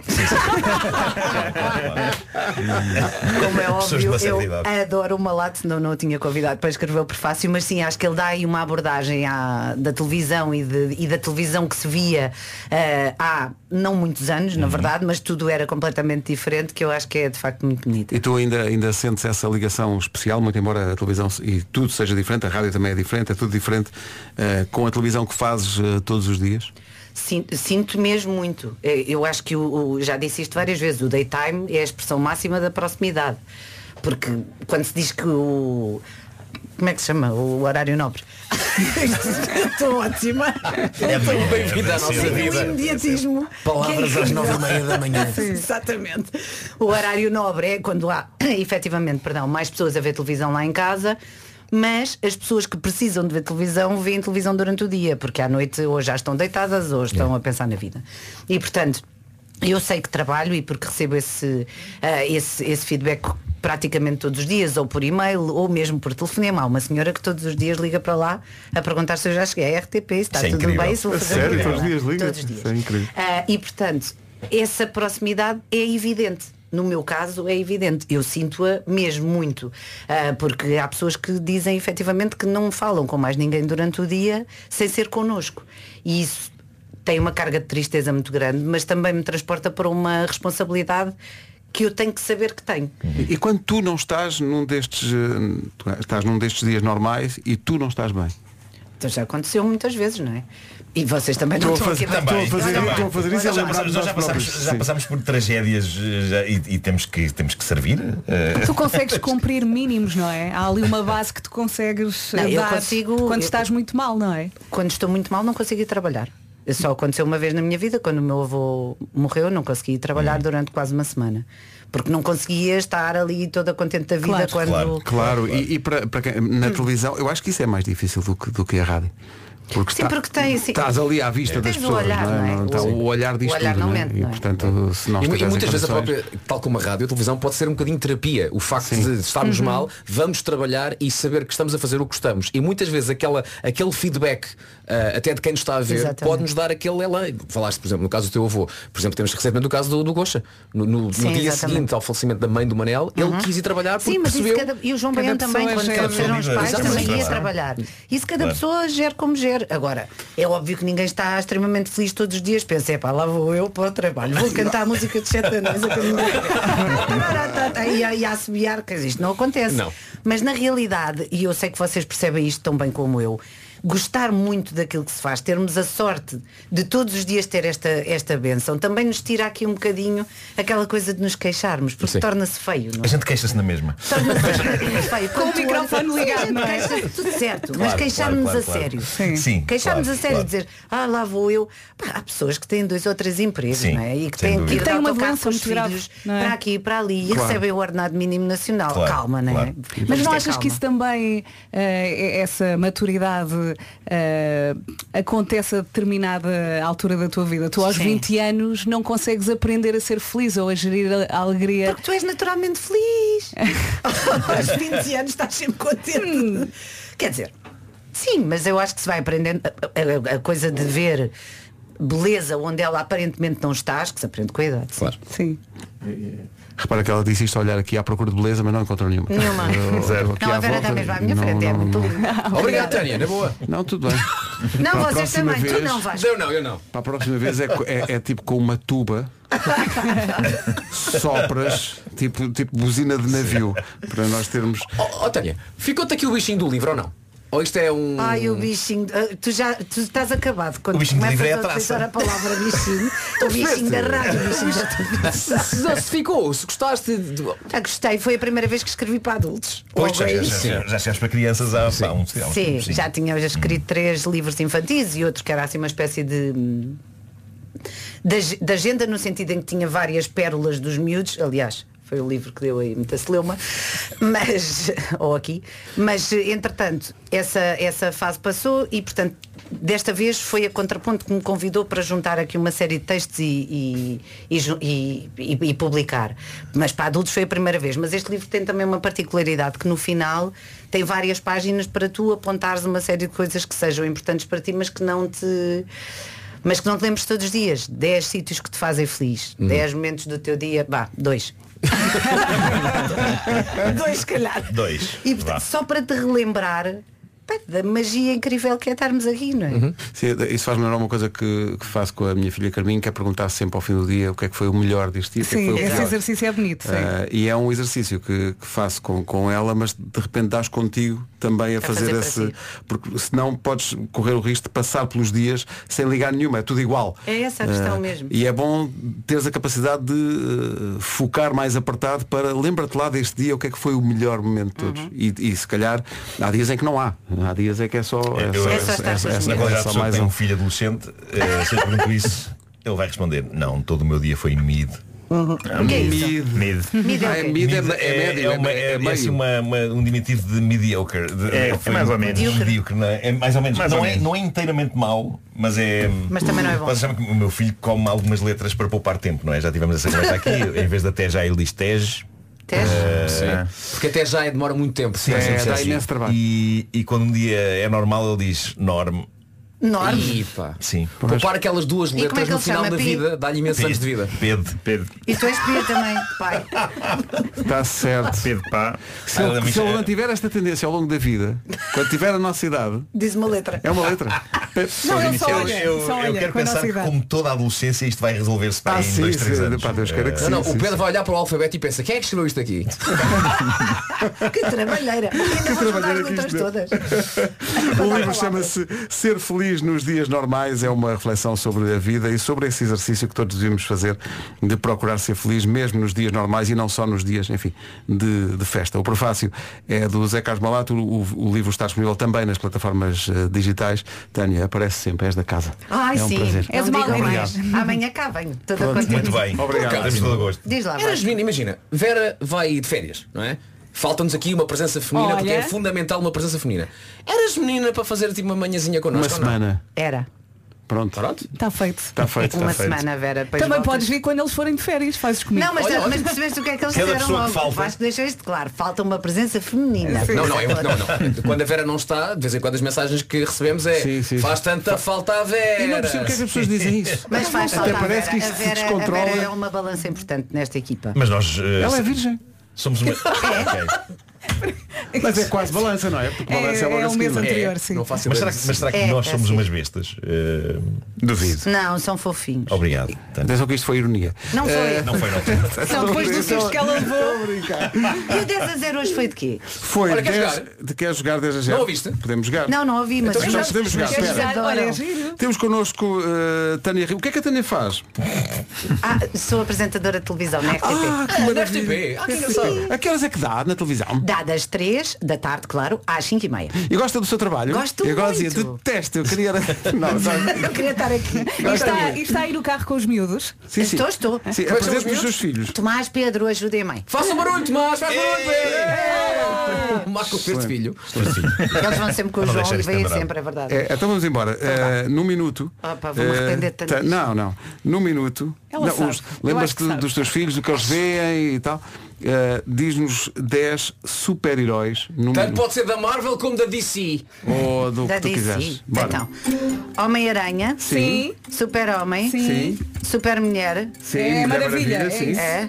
Como é Pessoas de óbvio, uma certa eu idade. adoro o Malato, senão não o tinha convidado para escrever o prefácio, mas sim, acho que ele dá aí uma abordagem à, da televisão e, de- e da televisão que se via eh, há não muitos anos, na verdade, mas tudo era completamente diferente, que eu acho que é de facto muito bonito. E tu ainda, ainda sentes essa ligação especial, muito embora a televisão e tudo seja diferente, a rádio também é diferente, é tudo diferente, eh, com a televisão que fazes eh, todos os dias? Sinto, sinto mesmo muito. Eh, Eu acho que o, o- já disse isto várias vezes, o daytime é a expressão máxima da proximidade. Porque quando se diz que o. Como é que se chama? O horário nobre. Estou ótima. É muito bem-vindo à nossa Tem um vida. imediatismo. Palavras que é às incrível. nove e meia da manhã. Sim, exatamente. O horário nobre é quando há, efetivamente, perdão, mais pessoas a ver televisão lá em casa. Mas as pessoas que precisam de ver televisão veem televisão durante o dia, porque à noite ou já estão deitadas ou estão a pensar na vida. E portanto, eu sei que trabalho e porque recebo esse, ah, esse, esse feedback praticamente todos os dias, ou por e-mail, ou mesmo por telefonema. Há uma senhora que todos os dias liga para lá a perguntar se eu já cheguei à R T P, se está Isso é tudo incrível. bem, se vou A fazer sério? o Todos os programa. dias liga? Todos os dias. Isso é incrível. Ah, e portanto, essa proximidade é evidente. No meu caso é evidente, eu sinto-a mesmo muito, ah, porque há pessoas que dizem efetivamente que não falam com mais ninguém durante o dia sem ser connosco. E isso tem uma carga de tristeza muito grande, mas também me transporta para uma responsabilidade que eu tenho que saber que tenho. E quando tu não estás num destes, eh, tu estás num destes dias normais e tu não estás bem? Então já aconteceu muitas vezes, não é? E vocês também não Estou a estão fazer- aqui estou a fazer- Não, não, estou a fazer isso e a Nós já, lembrar-me nós já de nós passámos, próprios. já Sim. passámos por tragédias eh, já, e, e temos, que, temos que servir. eh, Tu consegues cumprir mínimos, não é? Há ali uma base que tu consegues Não, eu dar consigo- quando eu- estás muito mal, não é? Quando estou muito mal não consigo ir trabalhar. Só aconteceu uma vez na minha vida, quando o meu avô morreu, não consegui ir trabalhar durante quase uma semana. Porque não conseguia estar ali toda contente da vida Claro. quando... Claro, claro. E, e para, para quem- na televisão, eu acho que isso é mais difícil do que, do que a rádio. Porque, Sim, está- porque tem, sim. estás ali à vista Tens das o pessoas, olhar, não é? não é? Não, está- O- o olhar diz o olhar tudo, não não é? mente, E não é? portanto, se não E, e estiveres em muitas vezes a condições- própria, tal como a rádio, a televisão pode ser um bocadinho terapia. O facto de estarmos Uhum. mal, vamos trabalhar e saber que estamos a fazer o que gostamos. E muitas vezes aquela, aquele feedback, ah, até de quem nos está a ver, Exatamente. pode-nos dar aquele elan. Falaste, por exemplo, no caso do teu avô. Por exemplo, temos recentemente no caso do, do Gocha. No, no- no Sim, dia exatamente. seguinte ao falecimento da mãe do Manel, Uhum. ele quis ir trabalhar porque Sim, mas percebeu... isso cada... E o João Cada Baião também, pessoa quando gera- faleceram os pais, Exatamente. também ia Claro. trabalhar. Isso cada Claro. pessoa gera como gera. Agora, é óbvio que ninguém está extremamente feliz todos os dias. Pensa, é pá, lá vou eu para o trabalho, vou cantar a música de sete anos a caminhar. e, a, e a assobiar, quer dizer, isto não acontece. Não. Mas na realidade, e eu sei que vocês percebem isto tão bem como eu, gostar muito daquilo que se faz, termos a sorte de todos os dias ter esta, esta benção, também nos tira aqui um bocadinho aquela coisa de nos queixarmos, porque Sim. torna-se feio, não A é? gente queixa-se na mesma. Feio. Com o Quando tu microfone olhas- ligado, Sim, a gente não é? queixa-se, tudo certo, mas Claro, queixarmos claro, a claro, sério. claro. Sim, Queixarmos claro, a sério, claro. dizer, ah, lá vou eu. Pá, há pessoas que têm dois ou três empregos, Sim, não é? E que sem têm que dúvida. ir Que têm dar uma autocarro doença com os muito grave, filhos não é? para aqui e para ali e Claro. recebem o ordenado mínimo nacional. Claro, Calma, não é? claro. Mas Vamos não ter achas que calma. isso também, eh, essa maturidade eh, acontece a determinada altura da tua vida? Tu aos Sim. vinte anos não consegues aprender a ser feliz ou a gerir a a alegria. Porque tu és naturalmente feliz. Aos vinte anos estás sempre contente. Quer dizer, sim, mas eu acho que se vai aprendendo a, a- a coisa de ver beleza onde ela aparentemente não está, acho que se aprende com a idade. Claro. Sim. Repara que ela disse isto a olhar aqui à procura de beleza, mas não encontrou nenhuma. Nenhuma. Eu- eu aqui Não, a à Vera volta, está mesmo à minha não- frente, é não- muito não- linda. Obrigado, Tânia, na boa. Não, tudo bem. Não, Para a vocês próxima também, tu vez- não vais. Eu não, eu não. Para a próxima vez é, co- é, é tipo com uma tuba sopras, tipo, tipo buzina de navio, para nós termos. Ó oh, Tânia, ficou-te aqui o bichinho do livro ou não? Ou isto é um... Ai, o bichinho, ah, tu já tu estás acabado quando O bichinho de começas livre é a a traça. utilizar a palavra bichinho. O bichinho da rádio, o bichinho da se, se, se ficou, se gostaste de... Já gostei, foi a primeira vez que escrevi para adultos. Pois, Logo já, aí. já, já, já, já chegaste para crianças há, há uns há uns Sim, tempos, já tinha já escrito três livros infantis e outro que era assim uma espécie de hum, de, ag- de agenda no sentido em que tinha várias pérolas dos miúdos, aliás, foi o livro que deu aí muita celeuma, mas, ou aqui, mas entretanto, essa, essa fase passou e portanto, desta vez foi a Contraponto que me convidou para juntar aqui uma série de textos e, e, e ju- e- e- e publicar. Mas para adultos foi a primeira vez. Mas este livro tem também uma particularidade que no final tem várias páginas para tu apontares uma série de coisas que sejam importantes para ti, mas que não te. Mas que não te lembres todos os dias. dez sítios que te fazem feliz. dez momentos do teu dia. Vá, dois. Dois, se calhar. Dois. E portanto, Vá. só para te relembrar pá, da magia incrível que é estarmos aqui, não é? Uhum. Sim, isso faz-me lembrar uma coisa que, que faço com a minha filha Carminho, que é perguntar sempre ao fim do dia o que é que foi o melhor deste dia. o que é que Sim, foi o esse pior. exercício é bonito. Sim. Ah, e é um exercício que, que faço com, com ela, mas de repente dás contigo também a, fazer, fazer esse. para si. Porque senão podes correr o risco de passar pelos dias sem ligar nenhuma, é tudo igual. É essa a questão Ah, mesmo. E é bom teres a capacidade de eh, focar mais apertado para lembra-te lá deste dia o que é que foi o melhor momento de todos. Uhum. E, e se calhar há dias em que não há. Há dias é que é só. É Eu- só, É só estar é- com é- as é- Na qualidade é de só pessoa que mais tem um. um filho adolescente, eh, se eu pergunto isso, ele vai responder, não, todo o meu dia foi mid. O que é isso? Mid. Mid. Mid é o Ah, é quê? mid é, Mid é médio, é, uma- é, é meio. assim uma, uma- um diminutivo de mediocre. De- É, é foi mais ou menos. Medíocre. Medíocre, não é? É mais ou menos. Mais não, ou é, menos. não é inteiramente mau, mas é. Mas também não é bom. Vocês sabem que o meu filho come algumas letras para poupar tempo, não é? Já tivemos essa conversa aqui. Em vez de até já ele diz Tej. Teste? Sim. Porque até já é- demora muito tempo. Sim, É, sim, sim, dá sim. imenso trabalho. E, e quando um dia é normal ele diz norm. Enorme. Ih, pá. Sim. Poupar aquelas duas como é letras que no ele final chama? da Pi? vida dá-lhe imensos anos de vida. Pedro. Pedro, E tu és Pia também, pai. Está certo. Pedro Pá. Se Ah, ele, mas se ele é- mantiver esta tendência ao longo da vida, quando tiver a nossa idade, Diz uma letra. é uma letra. Não, ele só Eu, olha, eu- só eu olha quero com a pensar nossa que idade. como toda a adolescência isto vai resolver-se para Ah, em sim, dois, três sim. anos. Pá, Deus queira que Eh, sim. Não, não, o Pedro vai olhar para o alfabeto e pensa, quem é que escreveu isto aqui? Que trabalheira. Ainda vou juntar as trabalheira que letras isto deu. todas. O livro chama-se Ser Feliz nos Dias Normais. É uma reflexão sobre a vida e sobre esse exercício que todos devíamos fazer de procurar ser feliz mesmo nos dias normais e não só nos dias, enfim, de, de festa. O prefácio é do Zé Carlos Malato. O, o livro está disponível também nas plataformas eh, digitais. Tânia, Olha, aparece sempre, és da casa. Ai, é um sim. prazer. És uma Obrigado. Amanhã cá venho. Toda Pronto. contente. Muito bem. Obrigado. Temos todo o gosto. Diz lá, Eras vai. menina, imagina, Vera vai de férias, não é? Falta-nos aqui uma presença feminina, Olha. porque é fundamental uma presença feminina. Eras menina para fazer tipo uma manhãzinha Uma connosco? ou não? semana. Era. Pronto. Pronto. Está feito. Está feito. Uma está feito. semana, Vera. depois Também voltas. podes vir quando eles forem de férias, fazes comigo. Não, mas, Olha, mas olha. percebeste o que é que eles Cada disseram pessoa que logo? falta. Vasco, deixa isto claro. Falta uma presença feminina. Não, não, eu- não, não. Quando a Vera não está, de vez em quando as mensagens que recebemos é Sim, sim. faz tanta falta a Vera. Eu não percebo porque é que as pessoas dizem isso. Mas faz Até falta a parece que Vera. isto A se Vera, a descontrola. Vera é uma balança importante nesta equipa. Mas nós eh, Ela é virgem. somos uma. Ok. Mas é quase balança, não é? Porque balança é, logo é a o seguir, mês não é? anterior, sim. Não faço Mas ideia será, que, disso. mas será que É, nós é somos assim. umas bestas? Eh, Duvido. Não, são fofinhos. Obrigado. Portanto, Atenção que isto foi ironia. Não foi. não foi, não foi. Só depois do susto que ela levou. E o dez a zero hoje foi de quê? Foi Olha, queres dez jogar? de queres jogar dez a zero? Não ouviste? Podemos jogar. Não, não ouvi, mas Então, mas- podemos jogar. mas Espera. adoram. Olha, é giro. Temos connosco uh, Tânia Rio. O que é que a Tânia faz? Ah, sou apresentadora de televisão na R T P. Ah, que Ah, na maravilha. R T P. Ah, que engraçado. A que horas é que dá na televisão? Dá das três da tarde, claro, às cinco e meia. E gosta do seu trabalho? Gosto Eu agora dizia, muito. detesto, eu queria. Não, sabe? Eu queria estar aqui. E está, e está aí no carro com os miúdos? Sim, sim. Estou, estou. Sim, Como é que são os apresente os seus filhos. Tomás, Pedro, ajudem a mãe. Faça barulho, Tomás, faz barulho, Pedro. Marco o terceiro filho. Eles vão sempre com o Não João deixar e isto vêm pendurado. sempre, é verdade. É, então vamos embora. Uh, num minuto. Ah, pá, vou-me uh, arrepender de tanto ta- disto. Não, não. Num minuto. Ela não, sabe. os- Eu Lembras-te acho que sabe. dos teus filhos, do que eles veem e tal. Uh, Diz-nos dez super-heróis num Tanto minuto. pode ser da Marvel como da D C. Ou do Da que tu D C. quiseres. Bora. Então, Homem-Aranha, Sim. Super-Homem, Sim. Super-Mulher, Sim, É Mulher maravilha, é sim. isso. é.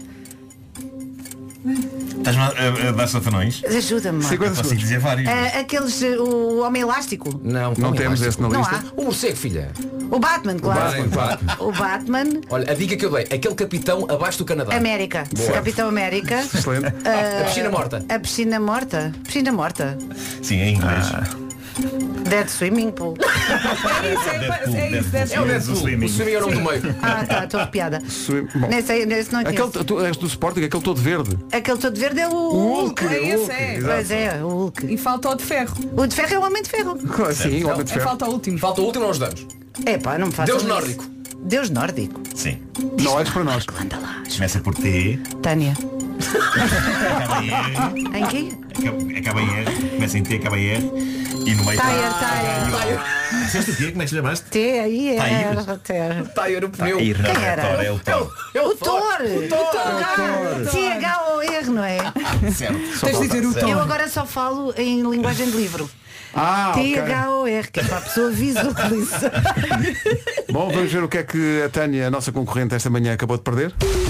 Estás-me a, a dar safanões? Ajuda-me. Marco. cinquenta Consigo segundos. dizer vários. Ah, aqueles, uh, o Homem Elástico, Não, Não como temos é? esse na Não lista. há. O morcego, filha. o Batman, claro. Batman. O Batman, Olha, a dica que eu dei, aquele capitão abaixo do Canadá. América, Boa. Capitão América, Excelente. ah, A piscina morta. a piscina morta, piscina morta, Sim, em inglês. Dead Swimming Pool. É isso, é, Deadpool, é isso, Deadpool. É o Sim, Deadpool. o swimming. O swimming é o nome do meio. Ah, tá, estou arrepiada. Swim- Bom. Nesse, aí- nesse não Aquele, conheço. tu és do Sporting, aquele todo verde. Aquele todo verde é o Hulk. É esse, Hulk, é. exato. Pois é, o Hulk. E falta o de ferro. O de ferro é o Homem de Ferro. Claro, Sim, Homem de É, Ferro. falta o último. Falta o último, não os damos. É pá, não me façam Deus isso. nórdico. Deus nórdico. Sim. Não olhes para nós. Anda lá. Começa por T, Tânia. acaba em R, Em quê? acaba, acaba em R, começa em T, acaba em R e no meio Tire, está. tire. Disseste o quê? Como é que te chamaste? T, aí é. Tire. Tire. Tire o pneu. Ir, não, Quem é era? Thor, é o Thor. O Thor! O T H O R, não é? Certo. Tens de dizer o tom. Eu agora só falo em linguagem de livro. Ah, ok. T H O R, que é para a pessoa visualizar. Bom, vamos ver o que é que a Tânia, a nossa concorrente, esta manhã acabou de perder.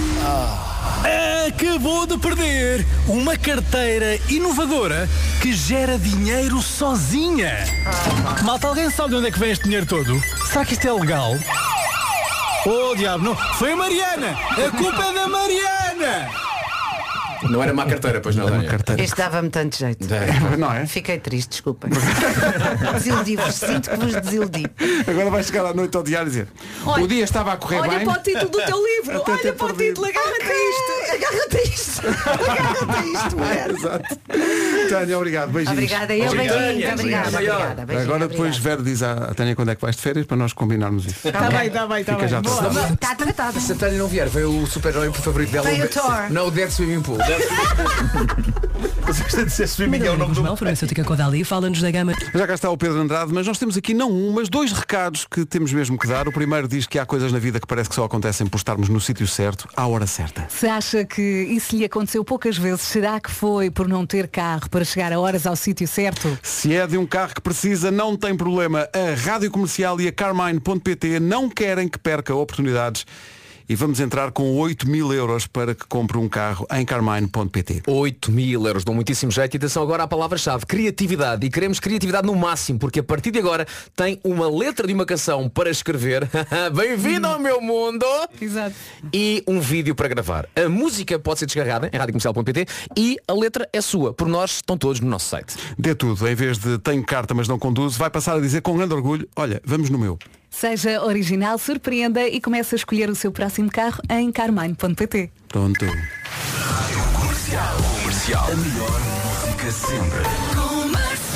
Acabou de perder uma carteira inovadora que gera dinheiro sozinha. Malta, alguém sabe de onde é que vem este dinheiro todo? Será que isto é legal? Oh, diabo, não. Foi a Mariana! A culpa é da Mariana! Não era má carteira, pois não, Daniel. Este dava-me tanto jeito. Não é? Fiquei triste, desculpem. Desiludi-vos, sinto que vos desiludi. Agora vais chegar à noite ao diário e dizer Olha, o dia estava a correr Olha bem. para o título do teu livro. Até Olha ter para o perdido. título. Agarra-te a isto. Agarra-te a isto. Agarra-te a isto, mulher. Exato. Tânia, obrigado. Beijinhos. Obrigada, eu Obrigado. beijinho. Obrigada, Obrigado. obrigada. beijinho, Agora depois obrigada. Vera diz à Tânia quando é que vais de férias para nós combinarmos isso. Está bem, está bem, está Fica bem. já Boa. tratado. Está tratado. Se a Tânia não vier, veio o super-herói favorito dela. Veio o o Thor. Não, o Dead Swimming Pool. Você gosta de ser swimming é o nome do. Farmacêutica Codali, fala-nos da gama. Já cá está o Pedro Andrade, mas nós temos aqui não um, mas dois recados que temos mesmo que dar. O primeiro diz que há coisas na vida que parece que só acontecem por estarmos no sítio certo, à hora certa. Se acha que isso lhe aconteceu poucas vezes, será que foi por não ter carro para chegar a horas ao sítio certo? Se é de um carro que precisa, não tem problema. A Rádio Comercial e a Carmine ponto pt não querem que perca oportunidades. E vamos entrar com oito mil euros para que compre um carro em Carmine ponto pt. oito mil euros, dão muitíssimo jeito. E atenção agora à palavra-chave, criatividade. E queremos criatividade no máximo, porque a partir de agora tem uma letra de uma canção para escrever. Bem-vindo ao meu mundo! Exato. E um vídeo para gravar. A música pode ser descarregada em rádio comercial ponto pt e a letra é sua. Por nós estão todos no nosso site. Dê tudo, em vez de tenho carta mas não conduzo, vai passar a dizer com grande orgulho, olha, vamos no meu. Seja original, surpreenda e comece a escolher o seu próximo carro em carmine ponto pt. Pronto. Comercial. Comercial. A melhor música sempre. Comercial.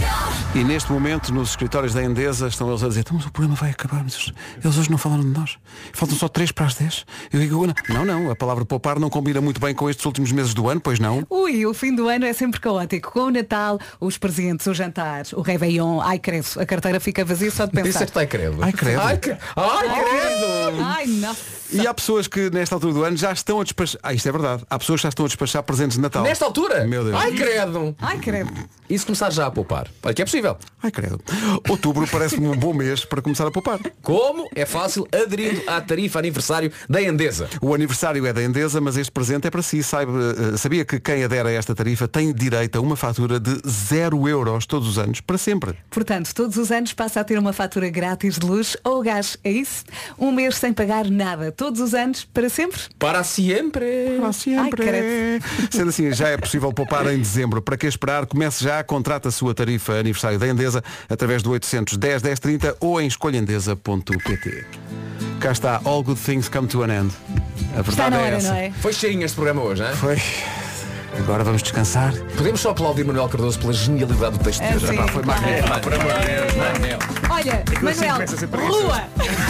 E neste momento, nos escritórios da Endesa, estão eles a dizer, mas o programa vai acabar, mas eles hoje não falaram de nós. Faltam só três para as dez. Eu digo, não, não, a palavra poupar não combina muito bem com estes últimos meses do ano, pois não? Ui, o fim do ano é sempre caótico. Com o Natal, os presentes, o jantar, o Réveillon, ai credo, a carteira fica vazia só de pensar. Disseste ai credo. Ai credo. Ai, cre... ai, Ai, credo. Ai, não. E há pessoas que nesta altura do ano já estão a despachar. Ah, isto é verdade. Há pessoas que já estão a despachar presentes de Natal. Nesta altura? Meu Deus. Ai credo. Ai credo. E se começar já a poupar? Olha que é possível. Ai credo. Outubro parece-me um bom mês para começar a poupar. Como? É fácil, aderindo à tarifa aniversário da Endesa. O aniversário é da Endesa, mas este presente é para si. Saiba, sabia que quem adere a esta tarifa tem direito a uma fatura de zero euros todos os anos, para sempre. Portanto, todos os anos passa a ter uma fatura grátis de luz ou gás, é isso? Um mês sem pagar nada, todos os anos, para sempre? Para sempre. Para sempre. Ai, sendo assim, já é possível poupar em dezembro. Para que esperar? Comece já, contrata a sua tarifa aniversário da Endesa através do oitocentos, dez, dez, trinta ou em escolhaendesa ponto pt. Cá está, All Good Things Come to an End. A verdade Está na é hora, essa. não é? Foi cheinho este programa hoje, não é? Foi. Agora vamos descansar. Podemos só aplaudir Manuel Cardoso pela genialidade do texto de É, hoje. sim, Epá, foi claro. magnífico. Epá, por amor de Deus, Manuel. Olha, Manuel, rua!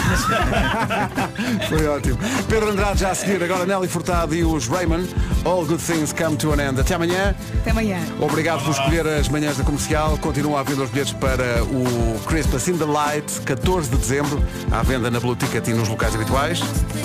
Foi ótimo. Pedro Andrade já a seguir, agora Nelly Furtado e os Raymond. All Good Things Come to an End. Até amanhã. Até amanhã. Obrigado por escolher as manhãs da comercial. Continuam a venda os bilhetes para o Christmas in the Light, catorze de dezembro, à venda na Blue Ticket e nos locais habituais.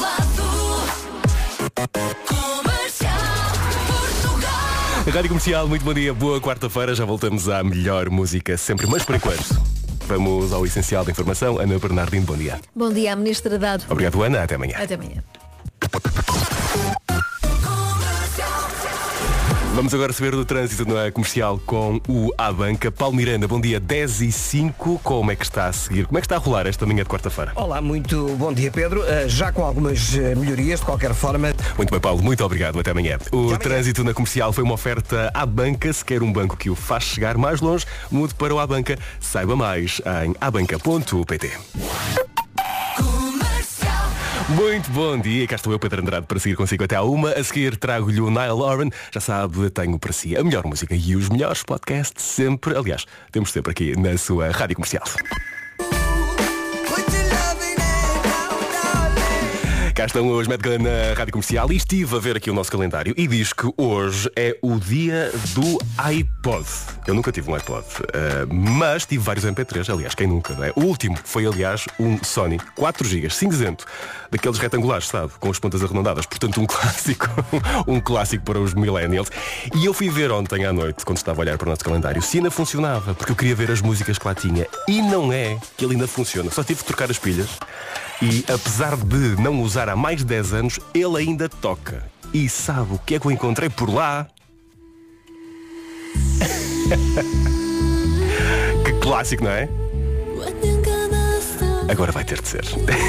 Rádio Comercial, muito bom dia, boa quarta-feira, já voltamos à melhor música sempre, mas por enquanto vamos ao essencial da informação. Ana Bernardino, bom dia. Bom dia, Ministra Dado. Obrigado, Ana, até amanhã. Até amanhã. Vamos agora saber do trânsito na comercial com o Abanca. Paulo Miranda, bom dia, dez e cinco. Como é que está a seguir? Como é que está a rolar esta manhã de quarta-feira? Olá, muito bom dia, Pedro. Uh, já com algumas uh, melhorias, de qualquer forma. Muito bem, Paulo, muito obrigado. Até amanhã. O amanhã. trânsito na comercial foi uma oferta à banca. Se quer um banco que o faz chegar mais longe, mude para o Abanca. Saiba mais em abanca ponto pt. Muito bom dia, cá estou eu, Pedro Andrade, para seguir consigo até à uma. A seguir trago-lhe o Niall Horan. Já sabe, tenho para si a melhor música e os melhores podcasts sempre. Aliás, temos sempre aqui na sua Rádio Comercial. Cá estão os Met Gala na Rádio Comercial e estive a ver aqui o nosso calendário e diz que hoje é o dia do iPod. Eu nunca tive um iPod, uh, mas tive vários M P três, aliás, quem nunca, não é? O último foi, aliás, um Sony quatro gigas, cinzento, daqueles retangulares, sabe? Com as pontas arredondadas, portanto um clássico, um clássico para os millennials. E eu fui ver ontem à noite, quando estava a olhar para o nosso calendário, se ainda funcionava, porque eu queria ver as músicas que lá tinha. E não é que ele ainda funciona, só tive que trocar as pilhas. E apesar de não usar há mais de dez anos, ele ainda toca. E sabe o que é que eu encontrei por lá? Que clássico, não é? Agora vai ter de ser.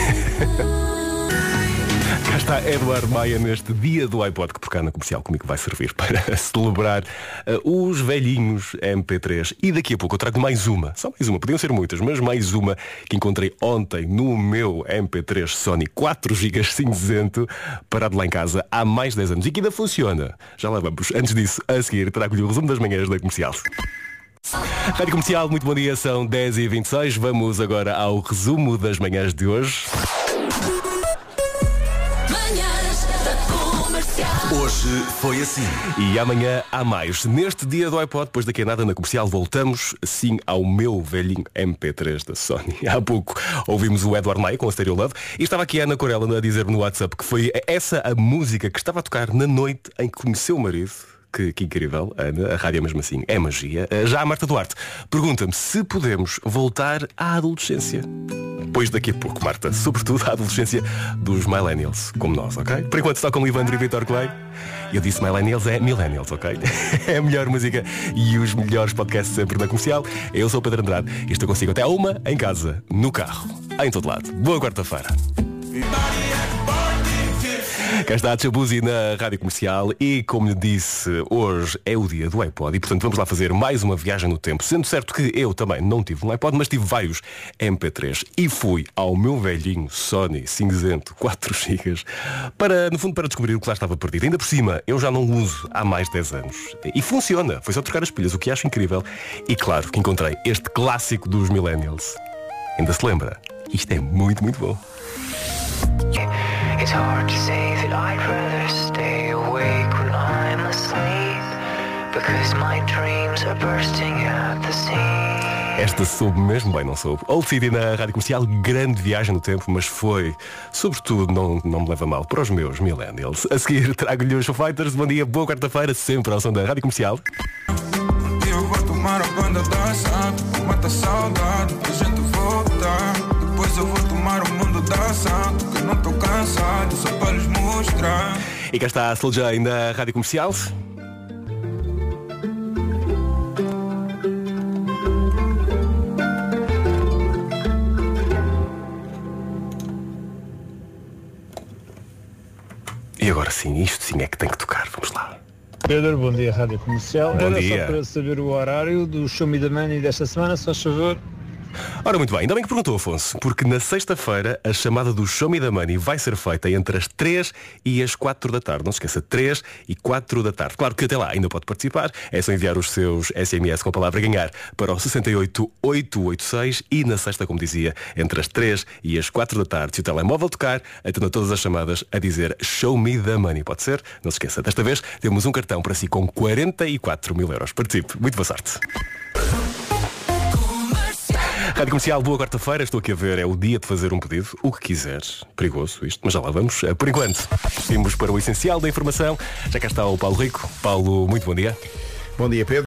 Cá está Eduardo Maia neste dia do iPod, que por cá na comercial comigo vai servir para celebrar uh, os velhinhos M P três. E daqui a pouco eu trago mais uma, só mais uma, podiam ser muitas, mas mais uma que encontrei ontem no meu M P três Sony quatro gigas cinzento, parado lá em casa há mais de dez anos e que ainda funciona. Já lá vamos. Antes disso, a seguir, trago-lhe o resumo das manhãs da comercial. Rádio Comercial, muito bom dia, são dez e vinte e seis. Vamos agora ao resumo das manhãs de hoje. Hoje foi assim. E amanhã há mais. Neste dia do iPod, depois daqui a nada na comercial, voltamos sim ao meu velhinho M P três da Sony. Há pouco ouvimos o Eduardo Maia com a Stereo Love e estava aqui a Ana Corella a dizer-me no WhatsApp que foi essa a música que estava a tocar na noite em que conheceu o marido. Que, que incrível, Ana, a rádio mesmo assim é magia. Já a Marta Duarte pergunta-me se podemos voltar à adolescência. Pois daqui a pouco, Marta, sobretudo à adolescência dos millennials, como nós, ok? Por enquanto está com Livandro e Vitor Clay. Eu disse millennials é millennials, ok? É a melhor música e os melhores podcasts sempre na comercial. Eu sou o Pedro Andrade e estou consigo até à uma, em casa, no carro, em todo lado. Boa quarta-feira. Cá está a Chabuzi na Rádio Comercial e, como lhe disse, hoje é o dia do iPod e, portanto, vamos lá fazer mais uma viagem no tempo. Sendo certo que eu também não tive um iPod, mas tive vários M P três e fui ao meu velhinho Sony cinzento quatro gigas para, no fundo, para descobrir o que lá estava perdido. Ainda por cima, eu já não uso há mais de dez anos. E funciona. Foi só trocar as pilhas, o que acho incrível. E claro que encontrei este clássico dos Millennials. Ainda se lembra? Isto é muito, muito bom. It's hard to say that I'd rather stay awake when I'm asleep, because my dreams are bursting at the seams. Esta soube mesmo bem, não soube. Old City na Rádio Comercial, grande viagem no tempo, mas foi, sobretudo, não, não me leva mal, para os meus Millennials. A seguir trago-lhe os Foo Fighters. Bom dia, boa quarta-feira, sempre ao som da Rádio Comercial. Eu vou tomar a banda da Santo, mata a saudade, a gente volta. Depois eu vou tomar o mundo da Santo, que eu não estou cansado, só para lhes mostrar. E cá está a Soul J na Rádio Comercial. E agora sim, isto sim é que tem que tocar, vamos lá. Pedro, bom dia, Rádio Comercial. Bom Era dia. só para saber o horário do Show Me the Money desta semana, só favor. Ora, muito bem, ainda bem que perguntou, Afonso, porque na sexta-feira a chamada do Show Me the Money vai ser feita entre as três e as quatro da tarde. Não se esqueça, três e quatro da tarde. Claro que até lá ainda pode participar, é só enviar os seus S M S com a palavra ganhar para o seis oito oito oito seis e na sexta, como dizia, entre as três e as quatro da tarde, se o telemóvel tocar, atenda todas as chamadas a dizer Show Me the Money. Pode ser? Não se esqueça, desta vez temos um cartão para si com quarenta e quatro mil euros. Participe. Muito boa sorte. Rádio Comercial, boa quarta-feira. Estou aqui a ver, é o dia de fazer um pedido, o que quiseres. Perigoso isto, mas já lá vamos. Por enquanto, vimos para o essencial da informação. Já cá está o Paulo Rico. Paulo, muito bom dia. Bom dia, Pedro.